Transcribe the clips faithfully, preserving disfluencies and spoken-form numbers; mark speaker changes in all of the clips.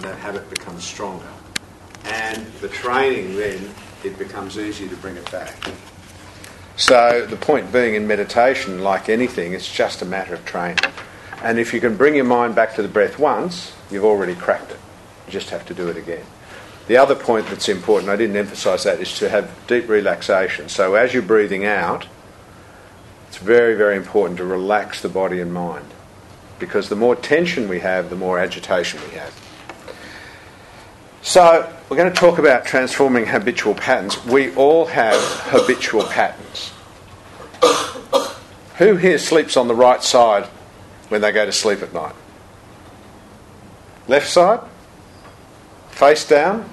Speaker 1: that habit becomes stronger. And the training then, it becomes easier to bring it back. So the point being in meditation, like anything, it's just a matter of training. And if you can bring your mind back to the breath once, you've already cracked it. You just have to do it again. The other point that's important, I didn't emphasise that, is to have deep relaxation. So as you're breathing out, it's very, very important to relax the body and mind. Because the more tension we have, the more agitation we have. So we're going to talk about transforming habitual patterns. We all have habitual patterns. Who here sleeps on the right side when they go to sleep at night? Left side? Face down?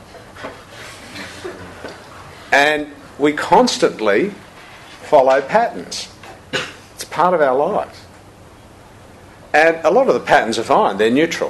Speaker 1: And we constantly follow patterns. It's part of our lives. And a lot of the patterns are fine, they're neutral.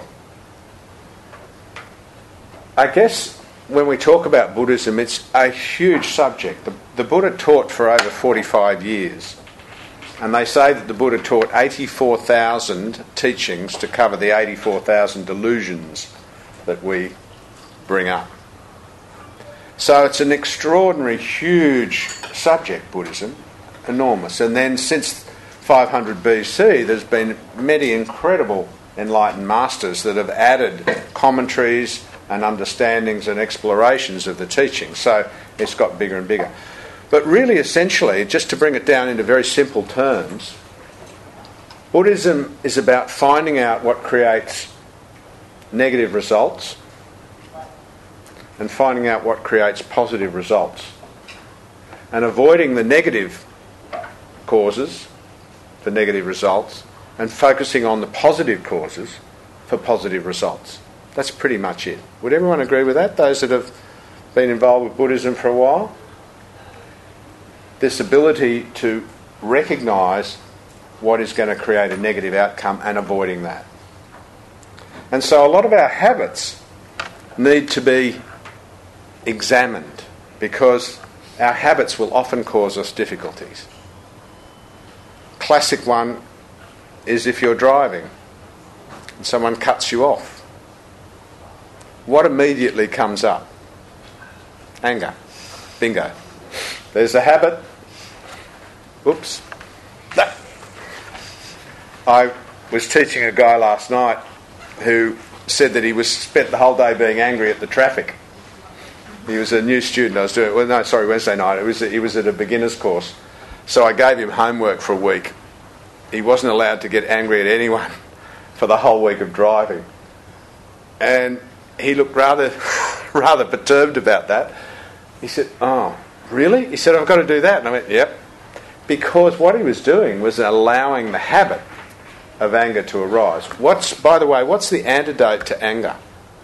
Speaker 1: I guess when we talk about Buddhism, it's a huge subject. The, the Buddha taught for over forty-five years. And they say that the Buddha taught eighty-four thousand teachings to cover the eighty-four thousand delusions that we bring up. So it's an extraordinary, huge subject, Buddhism, enormous. And then since five hundred B C, there's been many incredible enlightened masters that have added commentaries and understandings and explorations of the teaching. So it's got bigger and bigger. But really, essentially, just to bring it down into very simple terms, Buddhism is about finding out what creates negative results and finding out what creates positive results, and avoiding the negative causes for negative results and focusing on the positive causes for positive results. That's pretty much it. Would everyone agree with that, those that have been involved with Buddhism for a while? This ability to recognise what is going to create a negative outcome and avoiding that. And so a lot of our habits need to be examined, because our habits will often cause us difficulties. Classic one is if you're driving and someone cuts you off. What immediately comes up? Anger. Bingo. There's a habit. Oops. No. I was teaching a guy last night who said that he was spent the whole day being angry at the traffic. He was a new student. I was doing well. No, sorry, Wednesday night. It was he was at a beginner's course, so I gave him homework for a week. He wasn't allowed to get angry at anyone for the whole week of driving, and he looked rather, rather perturbed about that. He said, "Oh, really?" He said, "I've got to do that." And I went, "Yep," because what he was doing was allowing the habit of anger to arise. What's, by the way, what's the antidote to anger?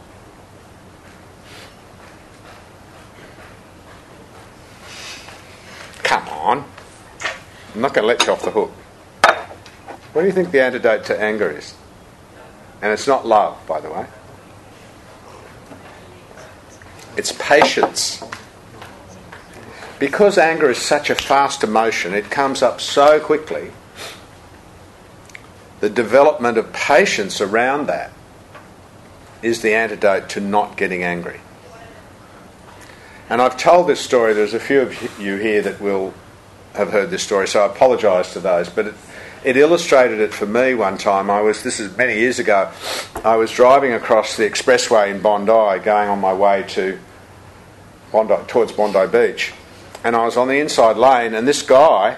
Speaker 1: Come on. I'm not going to let you off the hook. What do you think the antidote to anger is? And it's not love, by the way. It's patience. Because anger is such a fast emotion, it comes up so quickly, the development of patience around that is the antidote to not getting angry. And I've told this story, there's a few of you here that will have heard this story, so I apologise to those, but it, it illustrated it for me one time. I was, this is many years ago, I was driving across the expressway in Bondi, going on my way to Bondi, towards Bondi Beach, and I was on the inside lane, and this guy,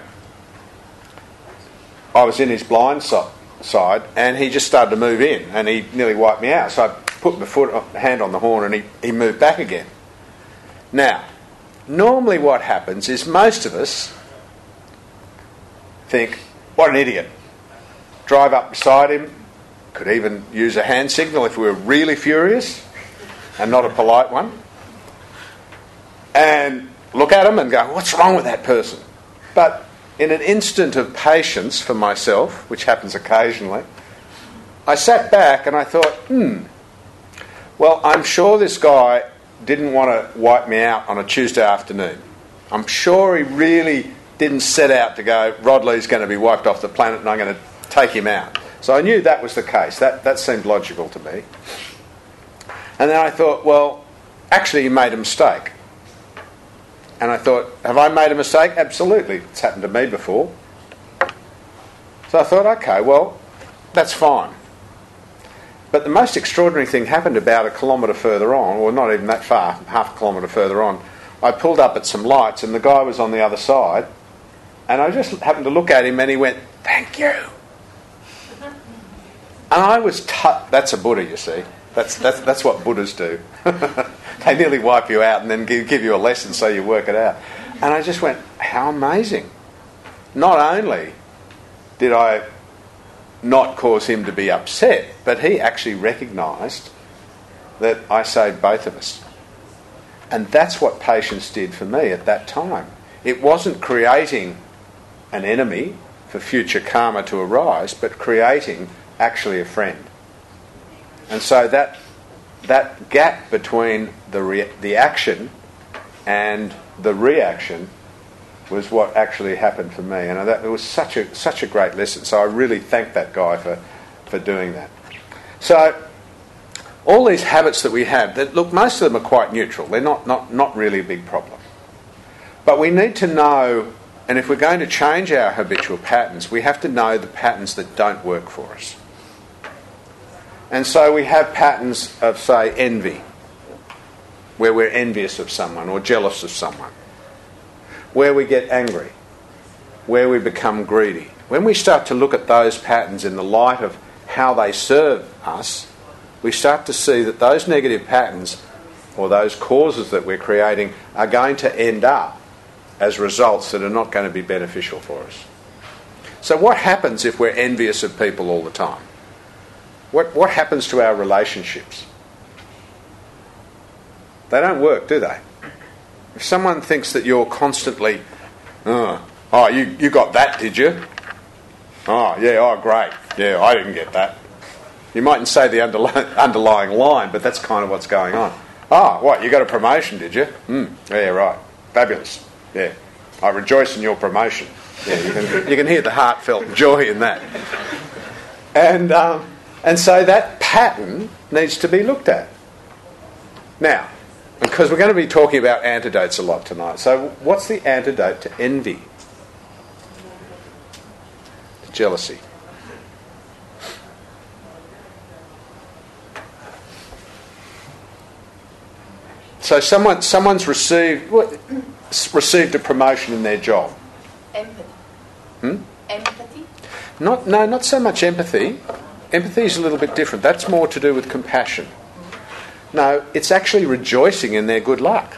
Speaker 1: I was in his blind so- side, and he just started to move in, and he nearly wiped me out. So I put my foot, hand on the horn, and he, he moved back again. Now, normally what happens is most of us think, what an idiot. Drive up beside him, could even use a hand signal if we were really furious, and not a polite one, and look at him and go, what's wrong with that person? But in an instant of patience for myself, which happens occasionally, I sat back and I thought, hmm, well, I'm sure this guy didn't want to wipe me out on a Tuesday afternoon. I'm sure he really didn't set out to go, Rod Lee's going to be wiped off the planet and I'm going to take him out. So I knew that was the case. That, that seemed logical to me. And then I thought, well, actually you made a mistake. And I thought, have I made a mistake? Absolutely. It's happened to me before. So I thought, okay, well, that's fine. But the most extraordinary thing happened about a kilometre further on, or not even that far, half a kilometre further on. I pulled up at some lights and the guy was on the other side, and I just happened to look at him and he went, "Thank you." And I was t- that's a Buddha, you see. That's that's that's what Buddhas do. They nearly wipe you out and then give, give you a lesson so you work it out. And I just went, how amazing. Not only did I not cause him to be upset, but he actually recognised that I saved both of us. And that's what patience did for me at that time. It wasn't creating an enemy for future karma to arise, but creating actually a friend. And so that that gap between the re- the action and the reaction was what actually happened for me, and that, it was such a such a great lesson. So I really thank that guy for for doing that. So all these habits that we have, that look, most of them are quite neutral. They're not not not really a big problem. But we need to know, and if we're going to change our habitual patterns, we have to know the patterns that don't work for us. And so we have patterns of, say, envy, where we're envious of someone or jealous of someone, where we get angry, where we become greedy. When we start to look at those patterns in the light of how they serve us, we start to see that those negative patterns or those causes that we're creating are going to end up as results that are not going to be beneficial for us. So what happens if we're envious of people all the time? What what happens to our relationships? They don't work, do they? If someone thinks that you're constantly, oh, oh you, you got that, did you? Oh, yeah, oh, great. Yeah, I didn't get that. You mightn't say the underlying, underlying line, but that's kind of what's going on. Oh, what, you got a promotion, did you? Mm, yeah, right. Fabulous. Yeah, I rejoice in your promotion. Yeah, you can, you can hear the heartfelt joy in that. And um, and so that pattern needs to be looked at. Now, because we're going to be talking about antidotes a lot tonight. So what's the antidote to envy? Jealousy. So someone someone's received what, received a promotion in their job.
Speaker 2: Empathy.
Speaker 1: Hmm?
Speaker 2: Empathy?
Speaker 1: Not no, not so much empathy. Empathy is a little bit different. That's more to do with compassion. No, it's actually rejoicing in their good luck.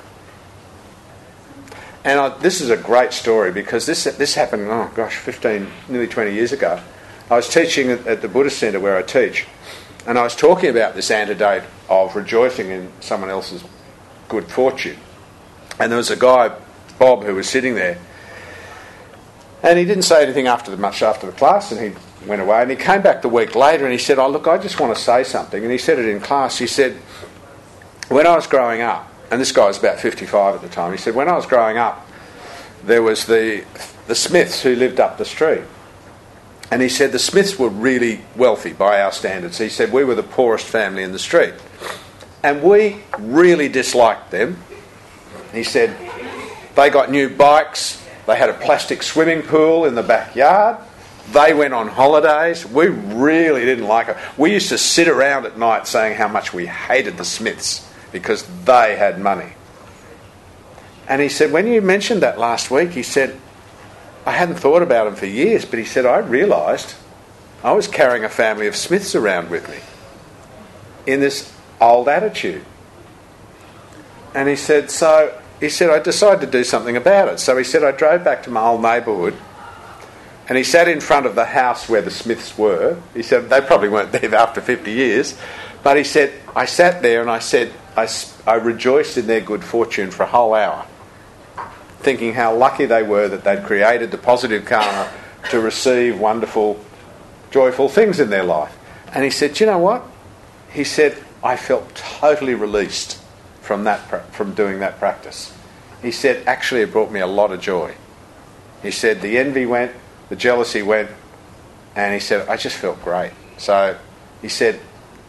Speaker 1: And I, this is a great story because this this happened, oh gosh, fifteen, nearly twenty years ago. I was teaching at, at the Buddhist Centre where I teach, and I was talking about this antidote of rejoicing in someone else's good fortune. And there was a guy, Bob, who was sitting there, and he didn't say anything after the, much after the class, and he went away, and he came back the week later and he said, oh look, I just want to say something. And he said it in class. He said, when I was growing up, and this guy was about fifty-five at the time, he said, when I was growing up, there was the the Smiths who lived up the street. And he said the Smiths were really wealthy by our standards. He said we were the poorest family in the street. And we really disliked them. He said they got new bikes, they had a plastic swimming pool in the backyard, they went on holidays. We really didn't like it. We used to sit around at night saying how much we hated the Smiths because they had money. And he said, when you mentioned that last week, he said, I hadn't thought about them for years, but he said, I realised I was carrying a family of Smiths around with me in this old attitude. And he said, so, he said, I decided to do something about it. So he said, I drove back to my old neighbourhood and he sat in front of the house where the Smiths were. He said, they probably weren't there after fifty years. But he said, I sat there and I said, I, I rejoiced in their good fortune for a whole hour, thinking how lucky they were that they'd created the positive karma to receive wonderful, joyful things in their life. And he said, do you know what? He said, I felt totally released from that, from doing that practice. He said, actually it brought me a lot of joy. He said, the envy went, the jealousy went, and he said, I just felt great. So he said,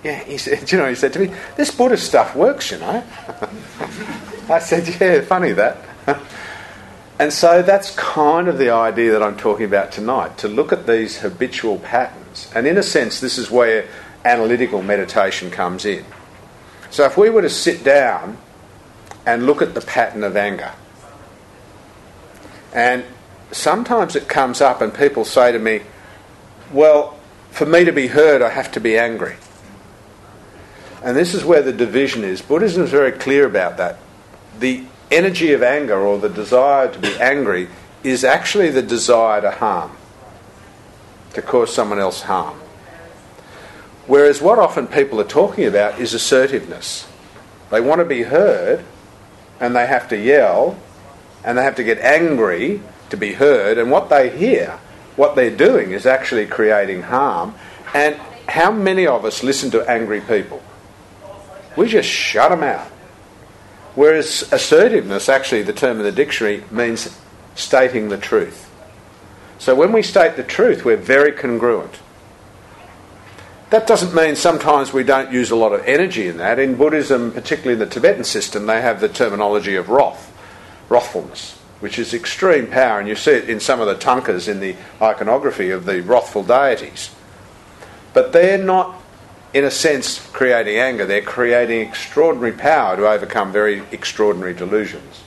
Speaker 1: yeah, he said, you know, he said to me, this Buddhist stuff works, you know. I said, yeah, funny that. And so that's kind of the idea that I'm talking about tonight, to look at these habitual patterns. And in a sense, this is where analytical meditation comes in. So if we were to sit down and look at the pattern of anger, and sometimes it comes up and people say to me, well, for me to be heard, I have to be angry. And this is where the division is. Buddhism is very clear about that. The energy of anger, or the desire to be angry, is actually the desire to harm, to cause someone else harm. Whereas what often people are talking about is assertiveness. They want to be heard, and they have to yell, and they have to get angry to be heard, and what they hear, what they're doing is actually creating harm. And how many of us listen to angry people? We just shut them out. Whereas assertiveness, actually the term in the dictionary, means stating the truth. So when we state the truth, we're very congruent. That doesn't mean sometimes we don't use a lot of energy in that. In Buddhism, particularly in the Tibetan system, they have the terminology of wrath, wrathfulness, which is extreme power, and you see it in some of the tankas in the iconography of the wrathful deities. But they're not, in a sense, creating anger. They're creating extraordinary power to overcome very extraordinary delusions.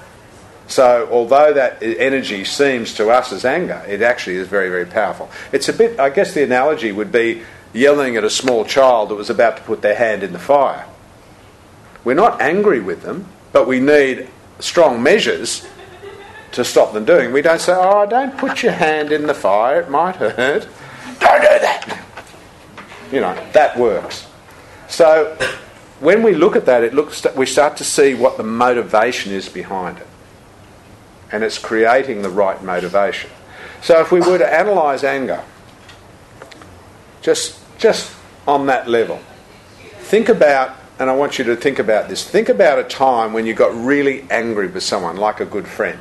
Speaker 1: So although that energy seems to us as anger, it actually is very, very powerful. It's a bit, I guess the analogy would be yelling at a small child that was about to put their hand in the fire. We're not angry with them, but we need strong measures to stop them doing. We don't say, oh, don't put your hand in the fire, it might hurt. Don't do that. You know, that works. So when we look at that, it looks, we start to see what the motivation is behind it. And it's creating the right motivation. So if we were to analyse anger, just, just on that level, think about, and I want you to think about this, think about a time when you got really angry with someone, like a good friend.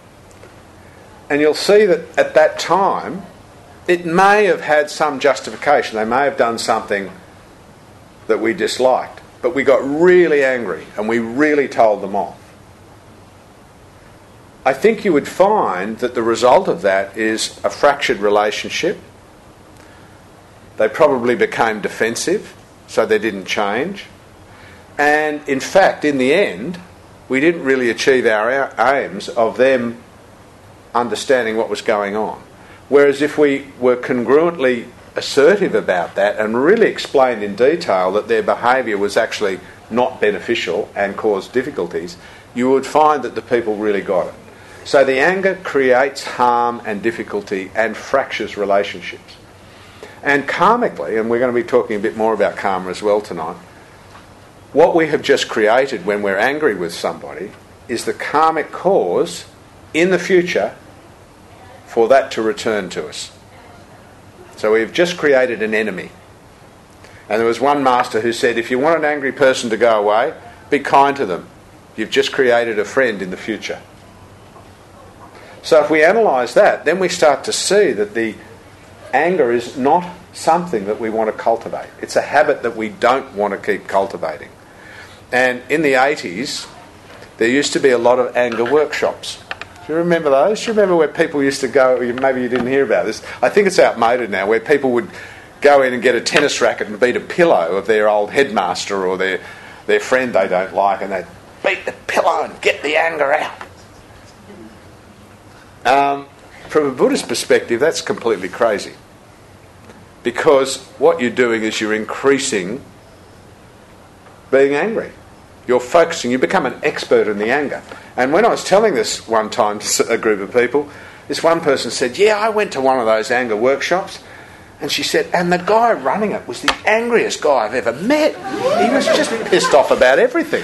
Speaker 1: And you'll see that at that time, it may have had some justification. They may have done something that we disliked, but we got really angry and we really told them off. I think you would find that the result of that is a fractured relationship. They probably became defensive, so they didn't change. And in fact, in the end, we didn't really achieve our aims of them understanding what was going on. Whereas if we were congruently assertive about that and really explained in detail that their behaviour was actually not beneficial and caused difficulties, you would find that the people really got it. So the anger creates harm and difficulty and fractures relationships. And karmically, and we're going to be talking a bit more about karma as well tonight, what we have just created when we're angry with somebody is the karmic cause in the future for that to return to us. So we've just created an enemy. And there was one master who said, if you want an angry person to go away, be kind to them. You've just created a friend in the future. So if we analyse that, then we start to see that the anger is not something that we want to cultivate. It's a habit that we don't want to keep cultivating. And in the eighties, there used to be a lot of anger workshops. Do you remember those? Do you remember where people used to go? Maybe you didn't hear about this. I think it's outmoded now, where people would go in and get a tennis racket and beat a pillow of their old headmaster or their, their friend they don't like, and they'd beat the pillow and get the anger out. Um, from a Buddhist perspective, that's completely crazy. Because what you're doing is you're increasing being angry. You're focusing, you become an expert in the anger. And when I was telling this one time to a group of people, this one person said, yeah, I went to one of those anger workshops, and she said, and the guy running it was the angriest guy I've ever met. He was just pissed off about everything.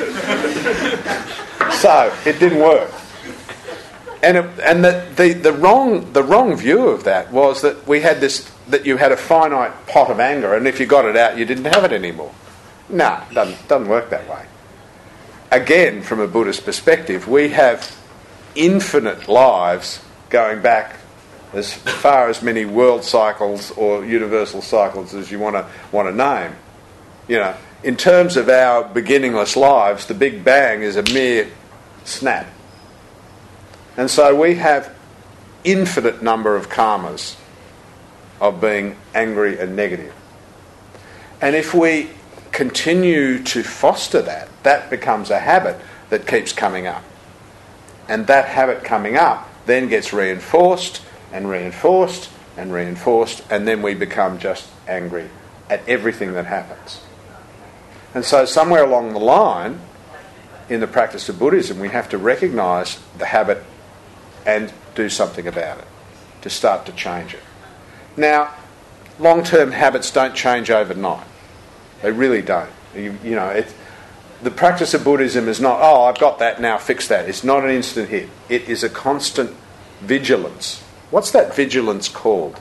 Speaker 1: So, it didn't work. And it, and the, the, the wrong the wrong view of that was that we had this, that you had a finite pot of anger, and if you got it out, you didn't have it anymore. No, it doesn't, doesn't work that way. Again, from a Buddhist perspective, we have infinite lives going back as far as many world cycles or universal cycles as you want to want to name. You know, in terms of our beginningless lives, the Big Bang is a mere snap. And so we have infinite number of karmas of being angry and negative. And if we continue to foster that, that becomes a habit that keeps coming up. And that habit coming up then gets reinforced and reinforced and reinforced, and then we become just angry at everything that happens. And so somewhere along the line, in the practice of Buddhism, we have to recognise the habit and do something about it, to start to change it. Now, long-term habits don't change overnight. They really don't. You, you know, it, the practice of Buddhism is not, oh, I've got that, now fix that. It's not an instant hit. It is a constant vigilance. What's that vigilance called?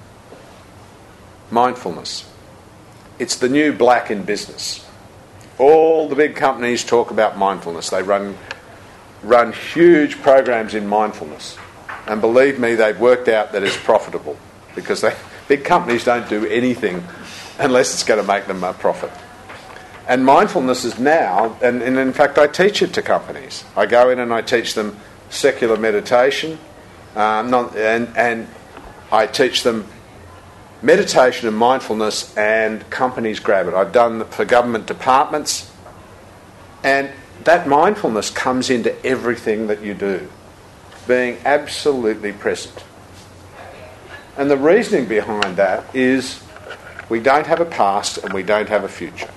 Speaker 1: Mindfulness. It's the new black in business. All the big companies talk about mindfulness. They run run huge programs in mindfulness. And believe me, they've worked out that it's profitable, because they, big companies don't do anything unless it's going to make them a profit. And mindfulness is now, and, and in fact I teach it to companies. I go in and I teach them secular meditation, um, not, and, and I teach them meditation and mindfulness, and companies grab it. I've done it for government departments, and that mindfulness comes into everything that you do, being absolutely present. And the reasoning behind that is we don't have a past and we don't have a future.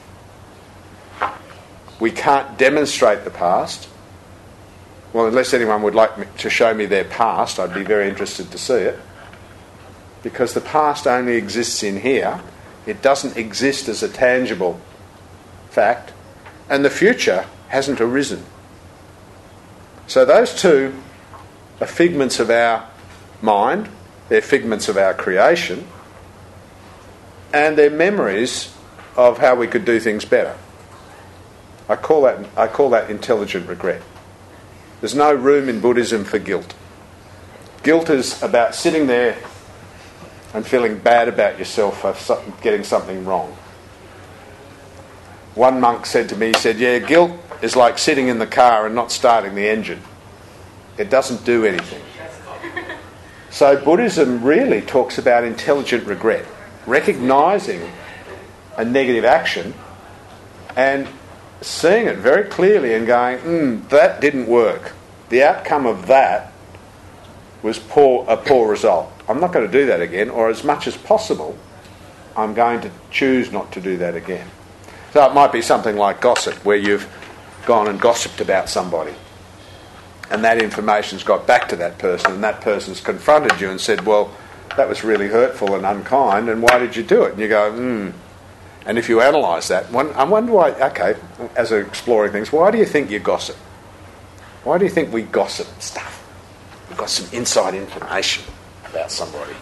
Speaker 1: We can't demonstrate the past. Well, unless anyone would like me to show me their past, I'd be very interested to see it. Because the past only exists in here. It doesn't exist as a tangible fact. And the future hasn't arisen. So those two are figments of our mind. They're figments of our creation. And they're memories of how we could do things better. I call that, I call that intelligent regret. There's no room in Buddhism for guilt. Guilt is about sitting there and feeling bad about yourself for getting something wrong. One monk said to me, he said, yeah, guilt is like sitting in the car and not starting the engine. It doesn't do anything. So Buddhism really talks about intelligent regret, recognising a negative action and seeing it very clearly and going, mm, that didn't work. The outcome of that was poor, a poor result. I'm not going to do that again, or as much as possible, I'm going to choose not to do that again. So it might be something like gossip, where you've gone and gossiped about somebody, and that information's got back to that person, and that person's confronted you and said, well, that was really hurtful and unkind, and why did you do it? And you go, hmm. And if you analyse that, one, I wonder why, okay, as we're exploring things, why do you think you gossip? Why do you think we gossip stuff? We've got some inside information about somebody.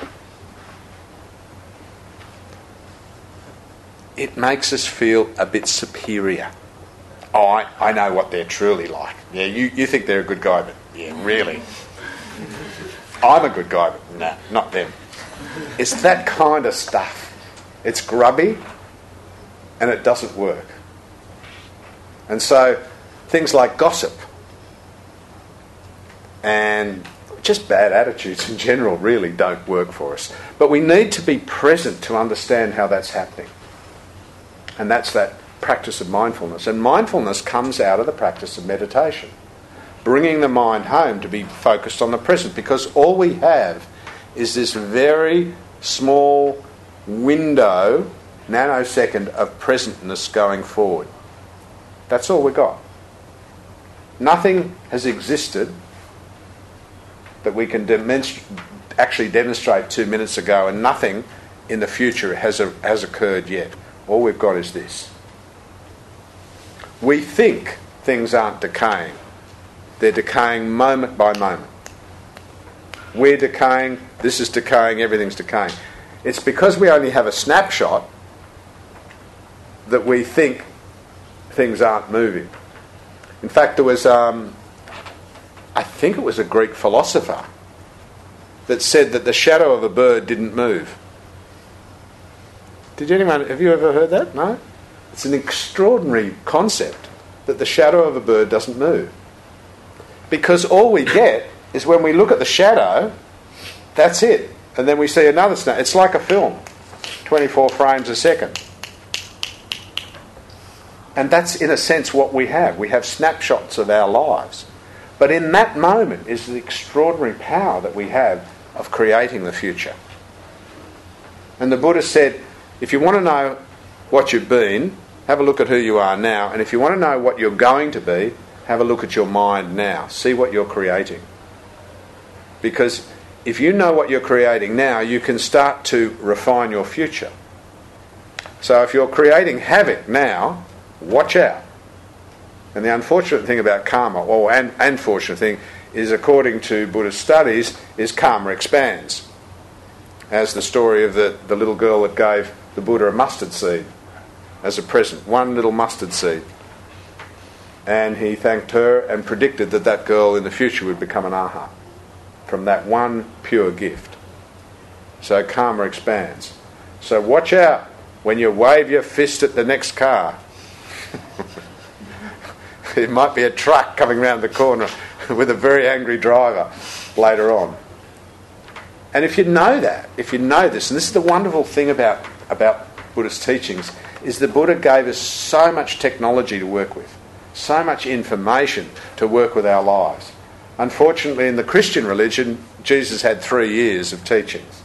Speaker 1: It makes us feel a bit superior. Oh, I, I know what they're truly like. Yeah, you, you think they're a good guy, but yeah, really. I'm a good guy, but nah, not them. It's that kind of stuff. It's grubby and it doesn't work. And so things like gossip and just bad attitudes in general really don't work for us. But we need to be present to understand how that's happening. And that's that practice of mindfulness. And mindfulness comes out of the practice of meditation. Bringing the mind home to be focused on the present, because all we have is this very small window, nanosecond of presentness going forward. That's all we got. Nothing has existed that we can demonst- actually demonstrate two minutes ago, and nothing in the future has, a, has occurred yet. All we've got is this. We think things aren't decaying. They're decaying moment by moment. We're decaying, this is decaying, everything's decaying. It's because we only have a snapshot that we think things aren't moving. In fact, there was, um, I think it was a Greek philosopher that said that the shadow of a bird didn't move. Did anyone, have you ever heard that? No? It's an extraordinary concept that the shadow of a bird doesn't move. Because all we get is when we look at the shadow, that's it. And then we see another snake. It's like a film, twenty-four frames a second. And that's, in a sense, what we have. We have snapshots of our lives. But in that moment is the extraordinary power that we have of creating the future. And the Buddha said, if you want to know what you've been, have a look at who you are now. And if you want to know what you're going to be, have a look at your mind now. See what you're creating. Because if you know what you're creating now, you can start to refine your future. So if you're creating havoc now, watch out. And the unfortunate thing about karma, or and unfortunate thing, is according to Buddhist studies, is karma expands. As the story of the, the little girl that gave the Buddha a mustard seed as a present, one little mustard seed. And he thanked her and predicted that that girl in the future would become an arhat from that one pure gift. So karma expands. So watch out when you wave your fist at the next car. It might be a truck coming round the corner with a very angry driver later on. And if you know that, if you know this, and this is the wonderful thing about, about Buddhist teachings, is the Buddha gave us so much technology to work with, so much information to work with our lives. Unfortunately, in the Christian religion, Jesus had three years of teachings.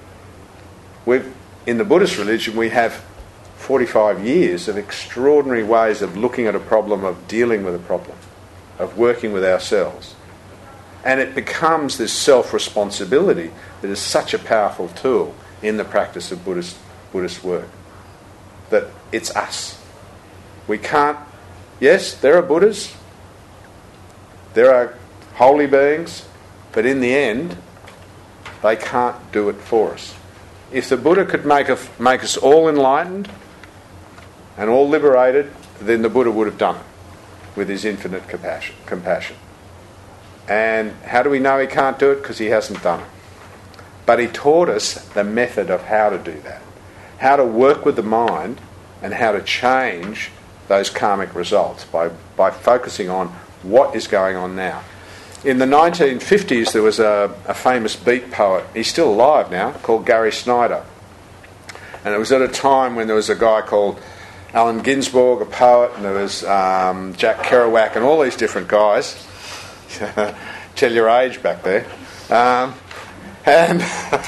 Speaker 1: We've, in the Buddhist religion, we have forty-five years of extraordinary ways of looking at a problem, of dealing with a problem, of working with ourselves. And it becomes this self-responsibility that is such a powerful tool in the practice of Buddhist, Buddhist work. That it's us. We can't... Yes, there are Buddhas, there are holy beings, but in the end, they can't do it for us. If the Buddha could make, a, make us all enlightened and all liberated, then the Buddha would have done it with his infinite compassion. compassion. And how do we know he can't do it? Because he hasn't done it. But he taught us the method of how to do that. How to work with the mind and how to change those karmic results by, by focusing on what is going on now. In the nineteen fifties, there was a, a famous beat poet, he's still alive now, called Gary Snyder. And it was at a time when there was a guy called Allen Ginsberg, a poet, and there was um, Jack Kerouac and all these different guys. Tell your age back there. Um, and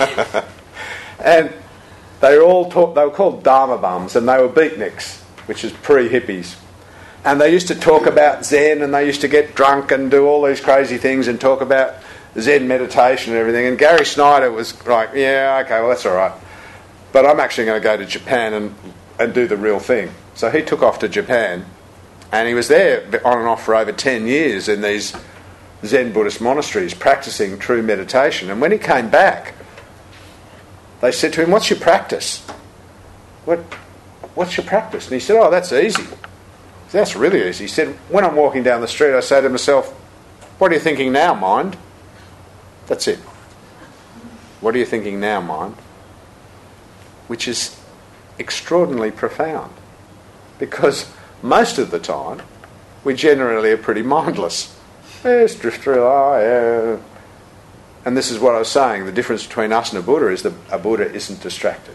Speaker 1: and they were all taught, they were called Dharma bums, and they were beatniks, which is pre-hippies. And they used to talk about Zen, and they used to get drunk and do all these crazy things and talk about Zen meditation and everything. And Gary Snyder was like, yeah, okay, well, that's all right. But I'm actually going to go to Japan and, and do the real thing. So he took off to Japan, and he was there on and off for over ten years in these Zen Buddhist monasteries practicing true meditation. And when he came back, they said to him, what's your practice? What, what's your practice? And he said, oh, that's easy. That's really easy. He said, when I'm walking down the street, I say to myself, what are you thinking now, mind? That's it. What are you thinking now, mind? Which is extraordinarily profound. Because most of the time, we generally are pretty mindless. Yes, drift through, oh, yeah. And this is what I was saying. The difference between us and a Buddha is that a Buddha isn't distracted.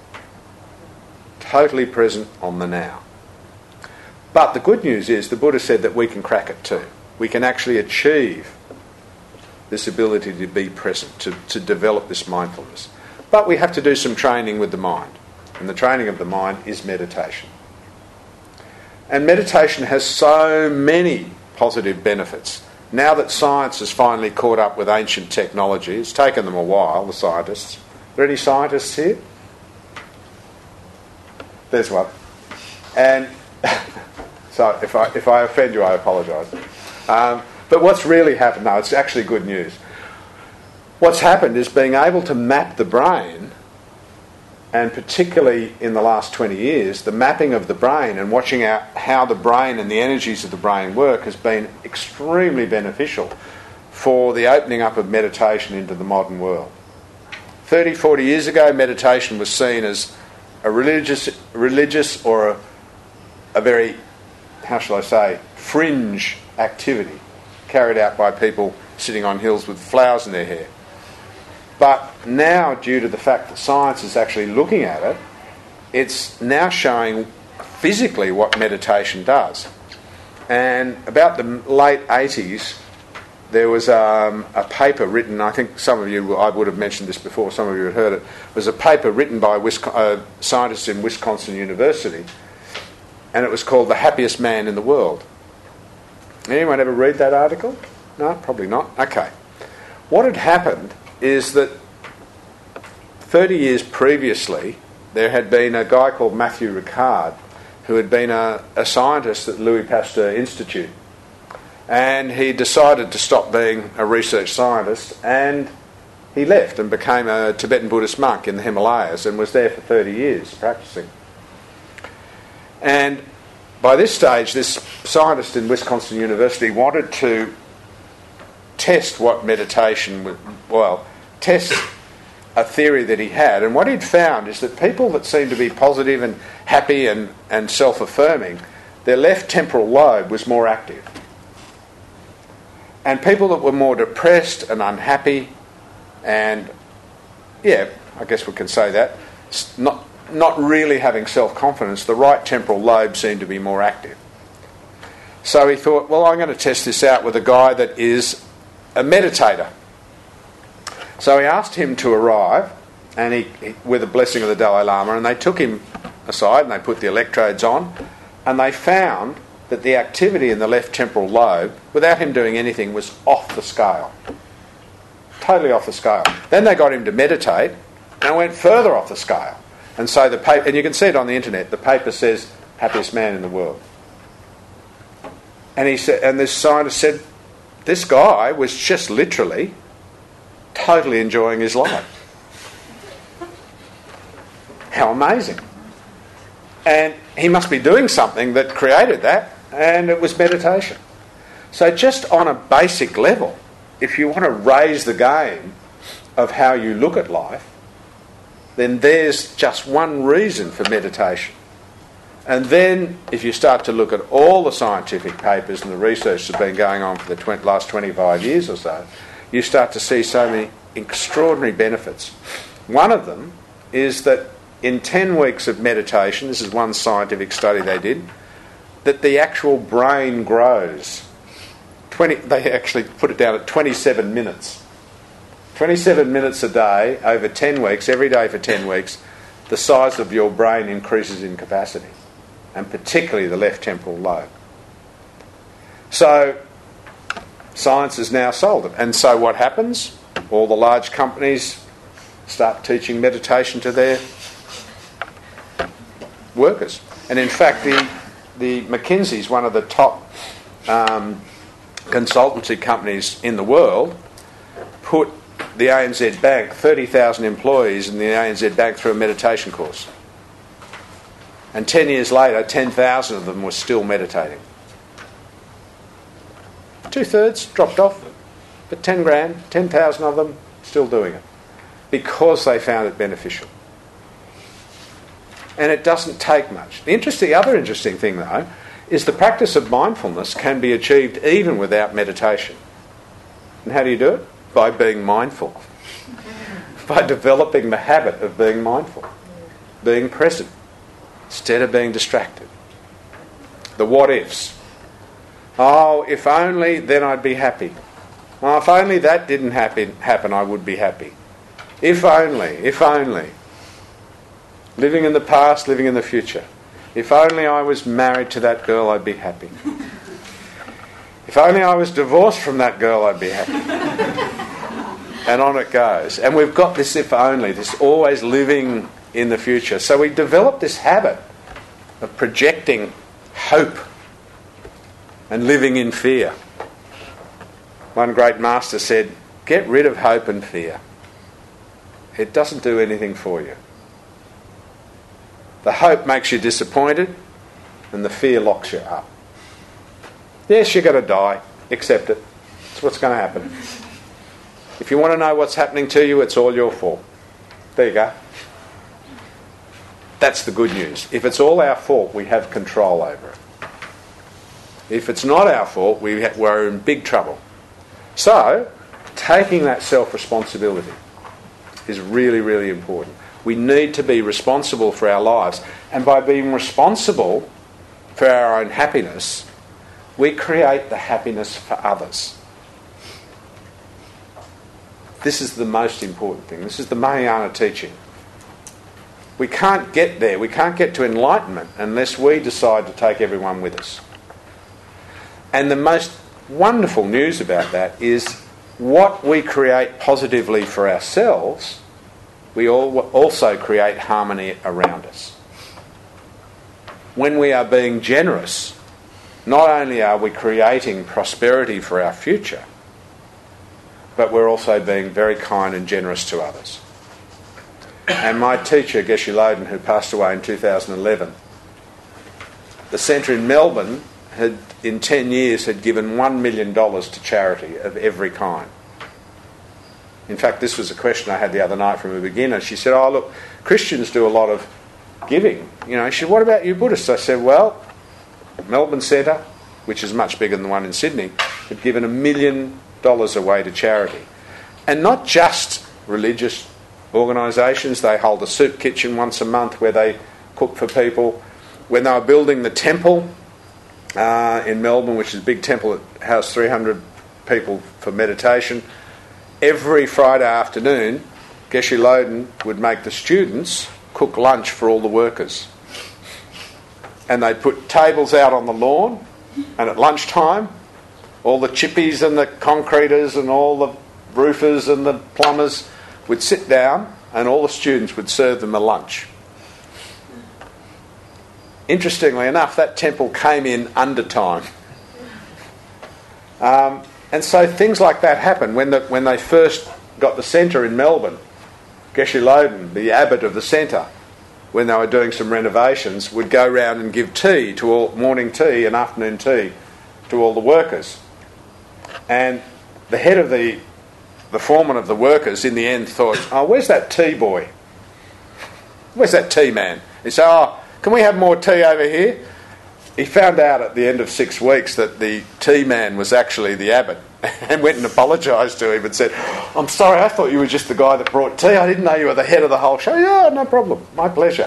Speaker 1: Totally present on the now. But the good news is the Buddha said that we can crack it too. We can actually achieve this ability to be present, to, to develop this mindfulness. But we have to do some training with the mind. And the training of the mind is meditation. And meditation has so many positive benefits. Now that science has finally caught up with ancient technology, it's taken them a while, the scientists. Are there any scientists here? There's one. And so if I if I offend you, I apologise. Um, but what's really happened, no, it's actually good news. What's happened is being able to map the brain, and particularly in the last twenty years, the mapping of the brain and watching out how the brain and the energies of the brain work has been extremely beneficial for the opening up of meditation into the modern world. thirty, forty years ago, meditation was seen as a religious, religious or a a very, how shall I say, fringe activity carried out by people sitting on hills with flowers in their hair. But now, due to the fact that science is actually looking at it, it's now showing physically what meditation does. And about the late eighties, there was um, a paper written, I think some of you, I would have mentioned this before, some of you had heard it, it was a paper written by Wisconsin, uh, scientists in Wisconsin University, and it was called The Happiest Man in the World. Anyone ever read that article? No, probably not. Okay. What had happened is that thirty years previously, there had been a guy called Matthew Ricard, who had been a, a scientist at Louis Pasteur Institute. And he decided to stop being a research scientist, and he left and became a Tibetan Buddhist monk in the Himalayas and was there for thirty years practicing. And by this stage, this scientist in Wisconsin University wanted to test what meditation would, well, test a theory that he had. And what he'd found is that people that seemed to be positive and happy and, and self-affirming, their left temporal lobe was more active. And people that were more depressed and unhappy and, yeah, I guess we can say that, not, not really having self-confidence, the right temporal lobe seemed to be more active. So he thought, well, I'm going to test this out with a guy that is a meditator. So he asked him to arrive, and he, he with the blessing of the Dalai Lama, and they took him aside and they put the electrodes on, and they found that the activity in the left temporal lobe, without him doing anything, was off the scale. Totally off the scale. Then they got him to meditate, and went further off the scale. And so the paper, and you can see it on the internet, the paper says, happiest man in the world. And he said, and this scientist said, this guy was just literally totally enjoying his life. How amazing. And he must be doing something that created that, and it was meditation. So just on a basic level, if you want to raise the game of how you look at life, then there's just one reason for meditation. And then if you start to look at all the scientific papers and the research that's been going on for the twenty, last twenty-five years or so, you start to see so many extraordinary benefits. One of them is that in ten weeks of meditation, this is one scientific study they did, that the actual brain grows. twenty, they actually put it down at twenty-seven minutes. twenty-seven minutes a day over ten weeks, every day for ten weeks, the size of your brain increases in capacity, and particularly the left temporal lobe. So science has now solved it. And so what happens? All the large companies start teaching meditation to their workers. And in fact, the, the McKinsey's one of the top um, consultancy companies in the world, put the A N Z Bank, thirty thousand employees in the A N Z Bank through a meditation course. And ten years later, ten thousand of them were still meditating. Two-thirds dropped off, but ten grand, ten thousand of them still doing it because they found it beneficial. And it doesn't take much. The interesting, other interesting thing, though, is the practice of mindfulness can be achieved even without meditation. And how do you do it? By being mindful. By developing the habit of being mindful. Being present instead of being distracted. The what-ifs. Oh, if only, then I'd be happy. Oh, if only that didn't happen, happen, I would be happy. If only, if only. Living in the past, living in the future. If only I was married to that girl, I'd be happy. If only I was divorced from that girl, I'd be happy. And on it goes. And we've got this if only, this always living in the future. So we develop this habit of projecting hope and living in fear. One great master said, get rid of hope and fear. It doesn't do anything for you. The hope makes you disappointed and the fear locks you up. Yes, you're going to die. Accept it. It's what's going to happen. If you want to know what's happening to you, it's all your fault. There you go. That's the good news. If it's all our fault, we have control over it. If it's not our fault, we ha- we're in big trouble. So, taking that self-responsibility is really, really important. We need to be responsible for our lives. And by being responsible for our own happiness, we create the happiness for others. This is the most important thing. This is the Mahayana teaching. We can't get there, we can't get to enlightenment unless we decide to take everyone with us. And the most wonderful news about that is what we create positively for ourselves, we all also create harmony around us. When we are being generous, not only are we creating prosperity for our future, but we're also being very kind and generous to others. And my teacher, Geshe Loden, who passed away in two thousand eleven, the centre in Melbourne had, in ten years, had given one million dollars to charity of every kind. In fact, this was a question I had the other night from a beginner. She said, oh, look, Christians do a lot of giving. You know, she said, what about you Buddhists? I said, well, Melbourne Centre, which is much bigger than the one in Sydney, had given a million dollars away to charity. And not just religious organisations. They hold a soup kitchen once a month where they cook for people. When they were building the temple uh, in Melbourne, which is a big temple that housed three hundred people for meditation, every Friday afternoon, Geshe Loden would make the students cook lunch for all the workers. And they'd put tables out on the lawn, and at lunchtime, all the chippies and the concreters and all the roofers and the plumbers would sit down, and all the students would serve them a lunch. Interestingly enough, that temple came in under time. Um, and so things like that happen. When, the, when they first got the centre in Melbourne, Geshe Loden, the abbot of the centre, when they were doing some renovations, would go round and give tea to all, morning tea and afternoon tea to all the workers. And the head of the the foreman of the workers in the end thought, oh, where's that tea boy? Where's that tea man? He said, oh, can we have more tea over here? He found out at the end of six weeks that the tea man was actually the abbot, and went and apologised to him and said, I'm sorry, I thought you were just the guy that brought tea. I didn't know you were the head of the whole show. Yeah, no problem. My pleasure.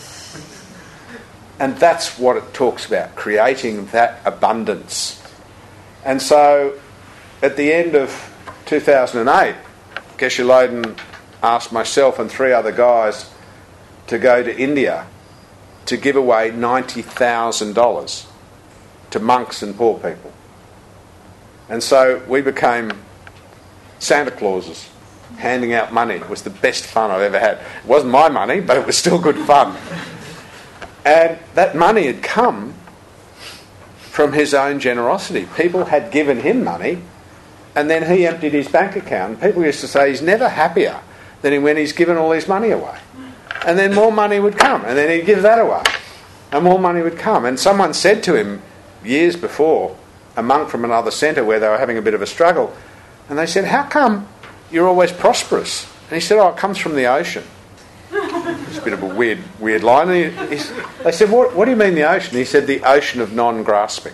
Speaker 1: And that's what it talks about, creating that abundance. And so at the end of two thousand eight, Geshe Loden asked myself and three other guys to go to India to give away ninety thousand dollars to monks and poor people. And so we became Santa Clauses, handing out money. It was the best fun I've ever had. It wasn't my money, but it was still good fun. And that money had come from his own generosity. People had given him money, and then he emptied his bank account. People used to say he's never happier than when he's given all his money away. And then more money would come, and then he'd give that away. And more money would come. And someone said to him years before, a monk from another centre where they were having a bit of a struggle, and they said, how come you're always prosperous? And he said, oh, it comes from the ocean. It's a bit of a weird weird line. And he, he, they said, what, what do you mean the ocean? He said, the ocean of non-grasping.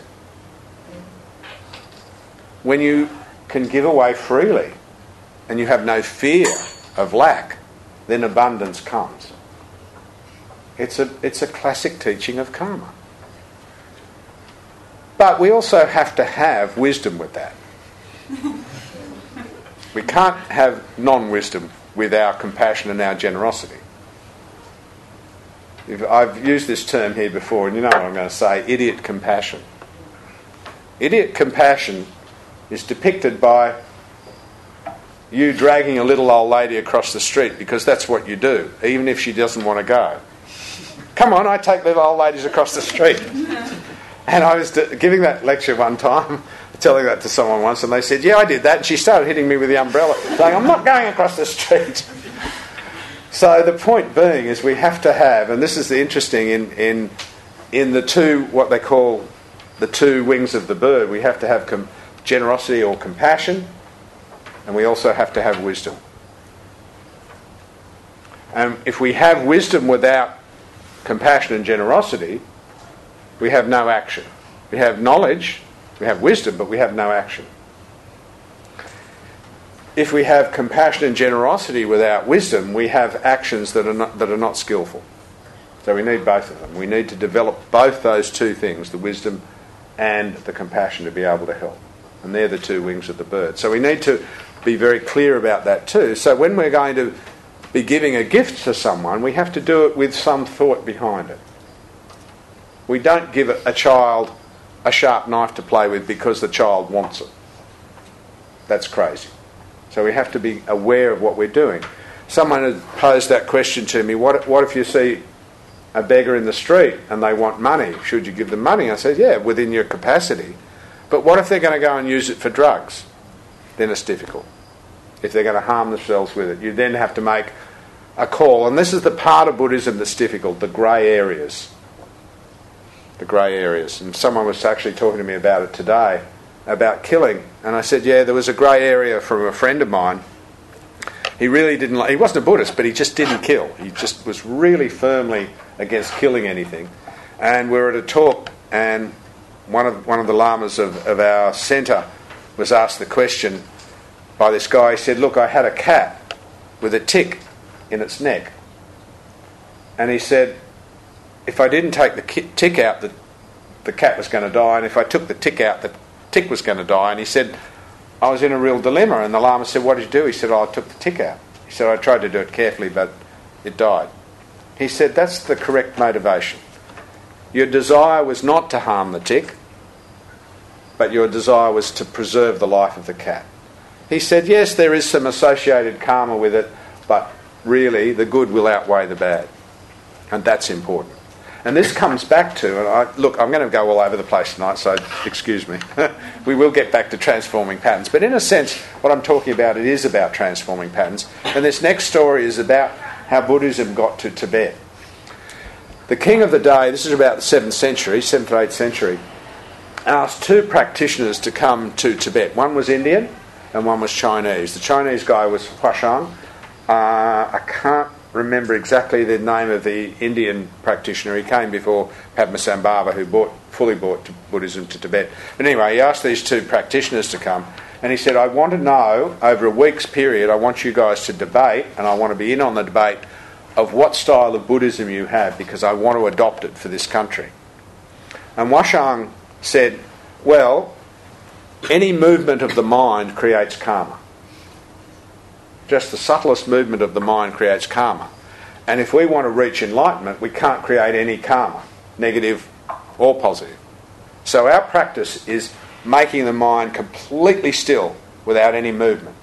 Speaker 1: When you can give away freely and you have no fear of lack, then abundance comes. It's a, it's a classic teaching of karma. But we also have to have wisdom with that. We can't have non-wisdom with our compassion and our generosity. I've used this term here before, and you know what I'm going to say, idiot compassion. Idiot compassion is depicted by you dragging a little old lady across the street because that's what you do, even if she doesn't want to go. Come on, I take little old ladies across the street. And I was giving that lecture one time, telling that to someone once, and they said, yeah, I did that. And she started hitting me with the umbrella, saying, I'm not going across the street. So the point being is we have to have, and this is the interesting in, in, in the two, what they call the two wings of the bird, we have to have com- generosity or compassion, and we also have to have wisdom. And if we have wisdom without compassion and generosity, we have no action. We have knowledge, we have wisdom, but we have no action. If we have compassion and generosity without wisdom, we have actions that are not, that are not skillful. So we need both of them. We need to develop both those two things, the wisdom and the compassion, to be able to help. And they're the two wings of the bird. So we need to be very clear about that too. So when we're going to be giving a gift to someone, we have to do it with some thought behind it. We don't give a child a sharp knife to play with because the child wants it. That's crazy. So we have to be aware of what we're doing. Someone had posed that question to me, what, what if you see a beggar in the street and they want money? Should you give them money? I said, yeah, within your capacity. But what if they're going to go and use it for drugs? Then it's difficult. If they're going to harm themselves with it, you then have to make a call. And this is the part of Buddhism that's difficult, the grey areas. The grey areas. And someone was actually talking to me about it today, about killing. And I said, yeah, there was a grey area from a friend of mine. He really didn't like, he wasn't a Buddhist, but he just didn't kill. He just was really firmly against killing anything. And we were at a talk, and one of one of the lamas of, of our centre was asked the question by this guy. He said, look, I had a cat with a tick in its neck. And he said, if I didn't take the tick out, the, the cat was going to die. And if I took the tick out, the tick was going to die. And he said, I was in a real dilemma. And the Lama said, what did you do? He said, oh, I took the tick out. He said, I tried to do it carefully, but it died. He said, that's the correct motivation. Your desire was not to harm the tick, but your desire was to preserve the life of the cat. He said, yes, there is some associated karma with it, but really the good will outweigh the bad. And that's important. And this comes back to, and I, look, I'm going to go all over the place tonight, so excuse me. We will get back to transforming patterns. But in a sense, what I'm talking about, it is about transforming patterns. And this next story is about how Buddhism got to Tibet. The king of the day, this is about the seventh century, seventh or eighth century, asked two practitioners to come to Tibet. One was Indian and one was Chinese. The Chinese guy was Huashang. Uh, I can't remember exactly the name of the Indian practitioner. He came before Padmasambhava, who brought, fully brought Buddhism to Tibet. But anyway, he asked these two practitioners to come, and he said, I want to know, over a week's period, I want you guys to debate, and I want to be in on the debate of what style of Buddhism you have, because I want to adopt it for this country. And Huashang said, well, any movement of the mind creates karma. Just the subtlest movement of the mind creates karma. And if we want to reach enlightenment, we can't create any karma, negative or positive. So our practice is making the mind completely still without any movement.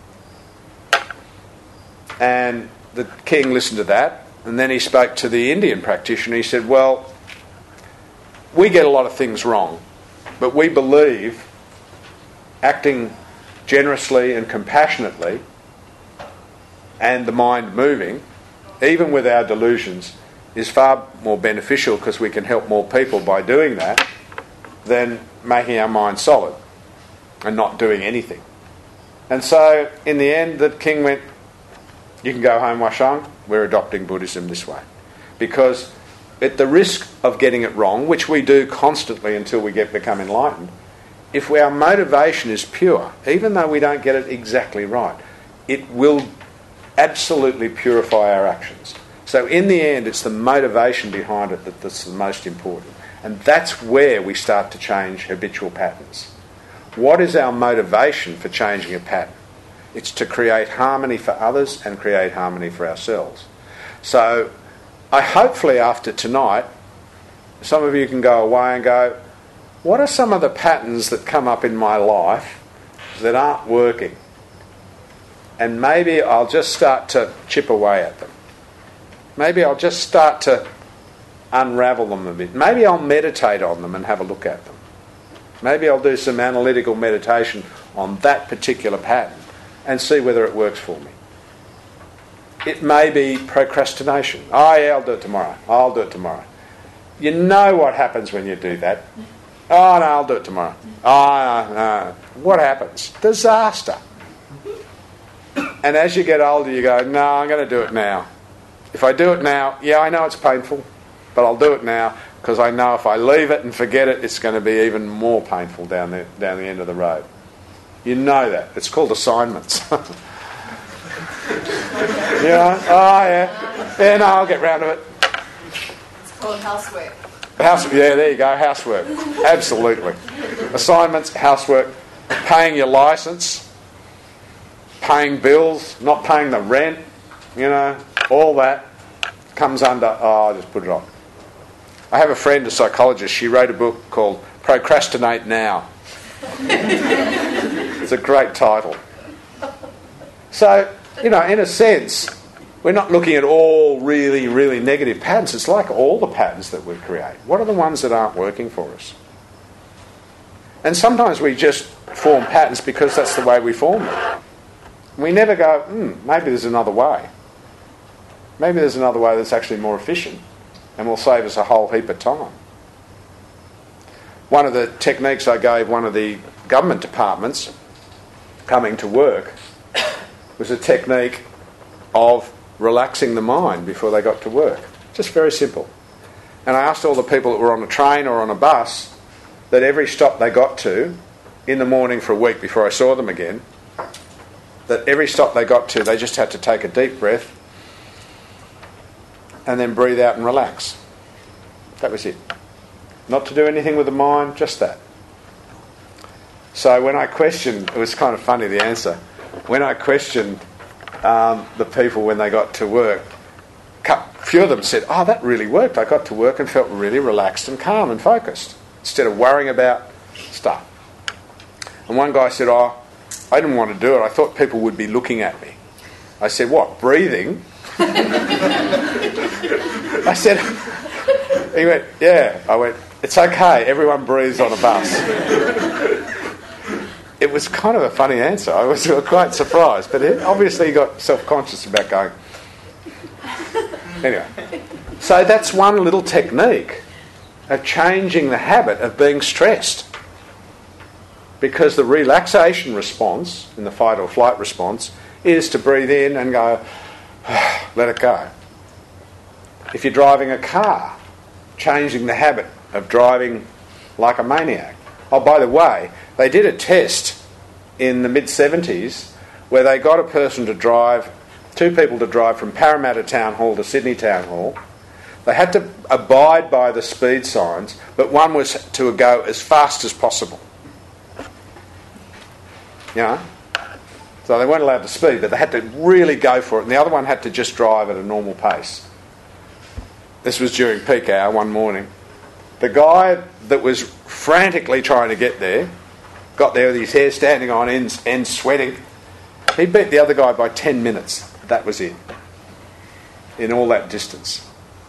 Speaker 1: And the king listened to that, and then he spoke to the Indian practitioner. He said, well, we get a lot of things wrong, but we believe acting generously and compassionately and the mind moving, even with our delusions, is far more beneficial because we can help more people by doing that than making our mind solid and not doing anything. And so in the end the king went, you can go home, Huashang, we're adopting Buddhism this way. Because at the risk of getting it wrong, which we do constantly until we get become enlightened, if our motivation is pure, even though we don't get it exactly right, it will absolutely purify our actions. So in the end, it's the motivation behind it that, that's the most important. And that's where we start to change habitual patterns. What is our motivation for changing a pattern? It's to create harmony for others and create harmony for ourselves. So I hopefully after tonight, some of you can go away and go, what are some of the patterns that come up in my life that aren't working? And maybe I'll just start to chip away at them. Maybe I'll just start to unravel them a bit. Maybe I'll meditate on them and have a look at them. Maybe I'll do some analytical meditation on that particular pattern and see whether it works for me. It may be procrastination. Oh yeah, I'll do it tomorrow. I'll do it tomorrow. You know what happens when you do that. Oh no, I'll do it tomorrow. Oh no, no. What happens? Disaster. And as you get older, you go, no, I'm going to do it now. If I do it now, yeah, I know it's painful. but I'll do it now because I know if I leave it and forget it, it's going to be even more painful down the, down the end of the road. You know that. It's called assignments. You know? Oh, yeah. Yeah, no, I'll get round to it.
Speaker 2: It's called housework.
Speaker 1: House, yeah, there you go, housework. Absolutely. Assignments, housework, paying your licence, paying bills, not paying the rent, you know, all that comes under, oh, I'll just put it on. I have a friend, a psychologist, she wrote a book called Procrastinate Now. It's a great title. So, you know, in a sense, we're not looking at all really, really negative patterns. It's like all the patterns that we create. What are the ones that aren't working for us? And sometimes we just form patterns because that's the way we form them. We never go, hmm, maybe there's another way. Maybe there's another way that's actually more efficient and will save us a whole heap of time. One of the techniques I gave one of the government departments coming to work was a technique of relaxing the mind before they got to work. Just very simple. And I asked all the people that were on a train or on a bus that every stop they got to in the morning for a week before I saw them again, that every stop they got to, they just had to take a deep breath and then breathe out and relax. That was it. Not to do anything with the mind, just that. So when I questioned, it was kind of funny, the answer. When I questioned um, the people when they got to work, a few of them said, oh, that really worked. I got to work and felt really relaxed and calm and focused instead of worrying about stuff. And one guy said, oh, I didn't want to do it. I thought people would be looking at me. I said, what, breathing? I said, he went, yeah. I went, it's okay, everyone breathes on a bus. It was kind of a funny answer. I was quite surprised, but it, obviously he got self-conscious about going. Anyway, so that's one little technique of changing the habit of being stressed. Because the relaxation response, in the fight or flight response, is to breathe in and go, let it go. If you're driving a car, changing the habit of driving like a maniac. Oh, by the way, they did a test in the mid seventies where they got a person to drive, two people to drive from Parramatta Town Hall to Sydney Town Hall. They had to abide by the speed signs, but one was to go as fast as possible. You know? So they weren't allowed to speed, but they had to really go for it, and the other one had to just drive at a normal pace. This was during peak hour one morning. The guy that was frantically trying to get there, got there with his hair standing on end, end sweating. He beat the other guy by ten minutes. That was it. In all that distance.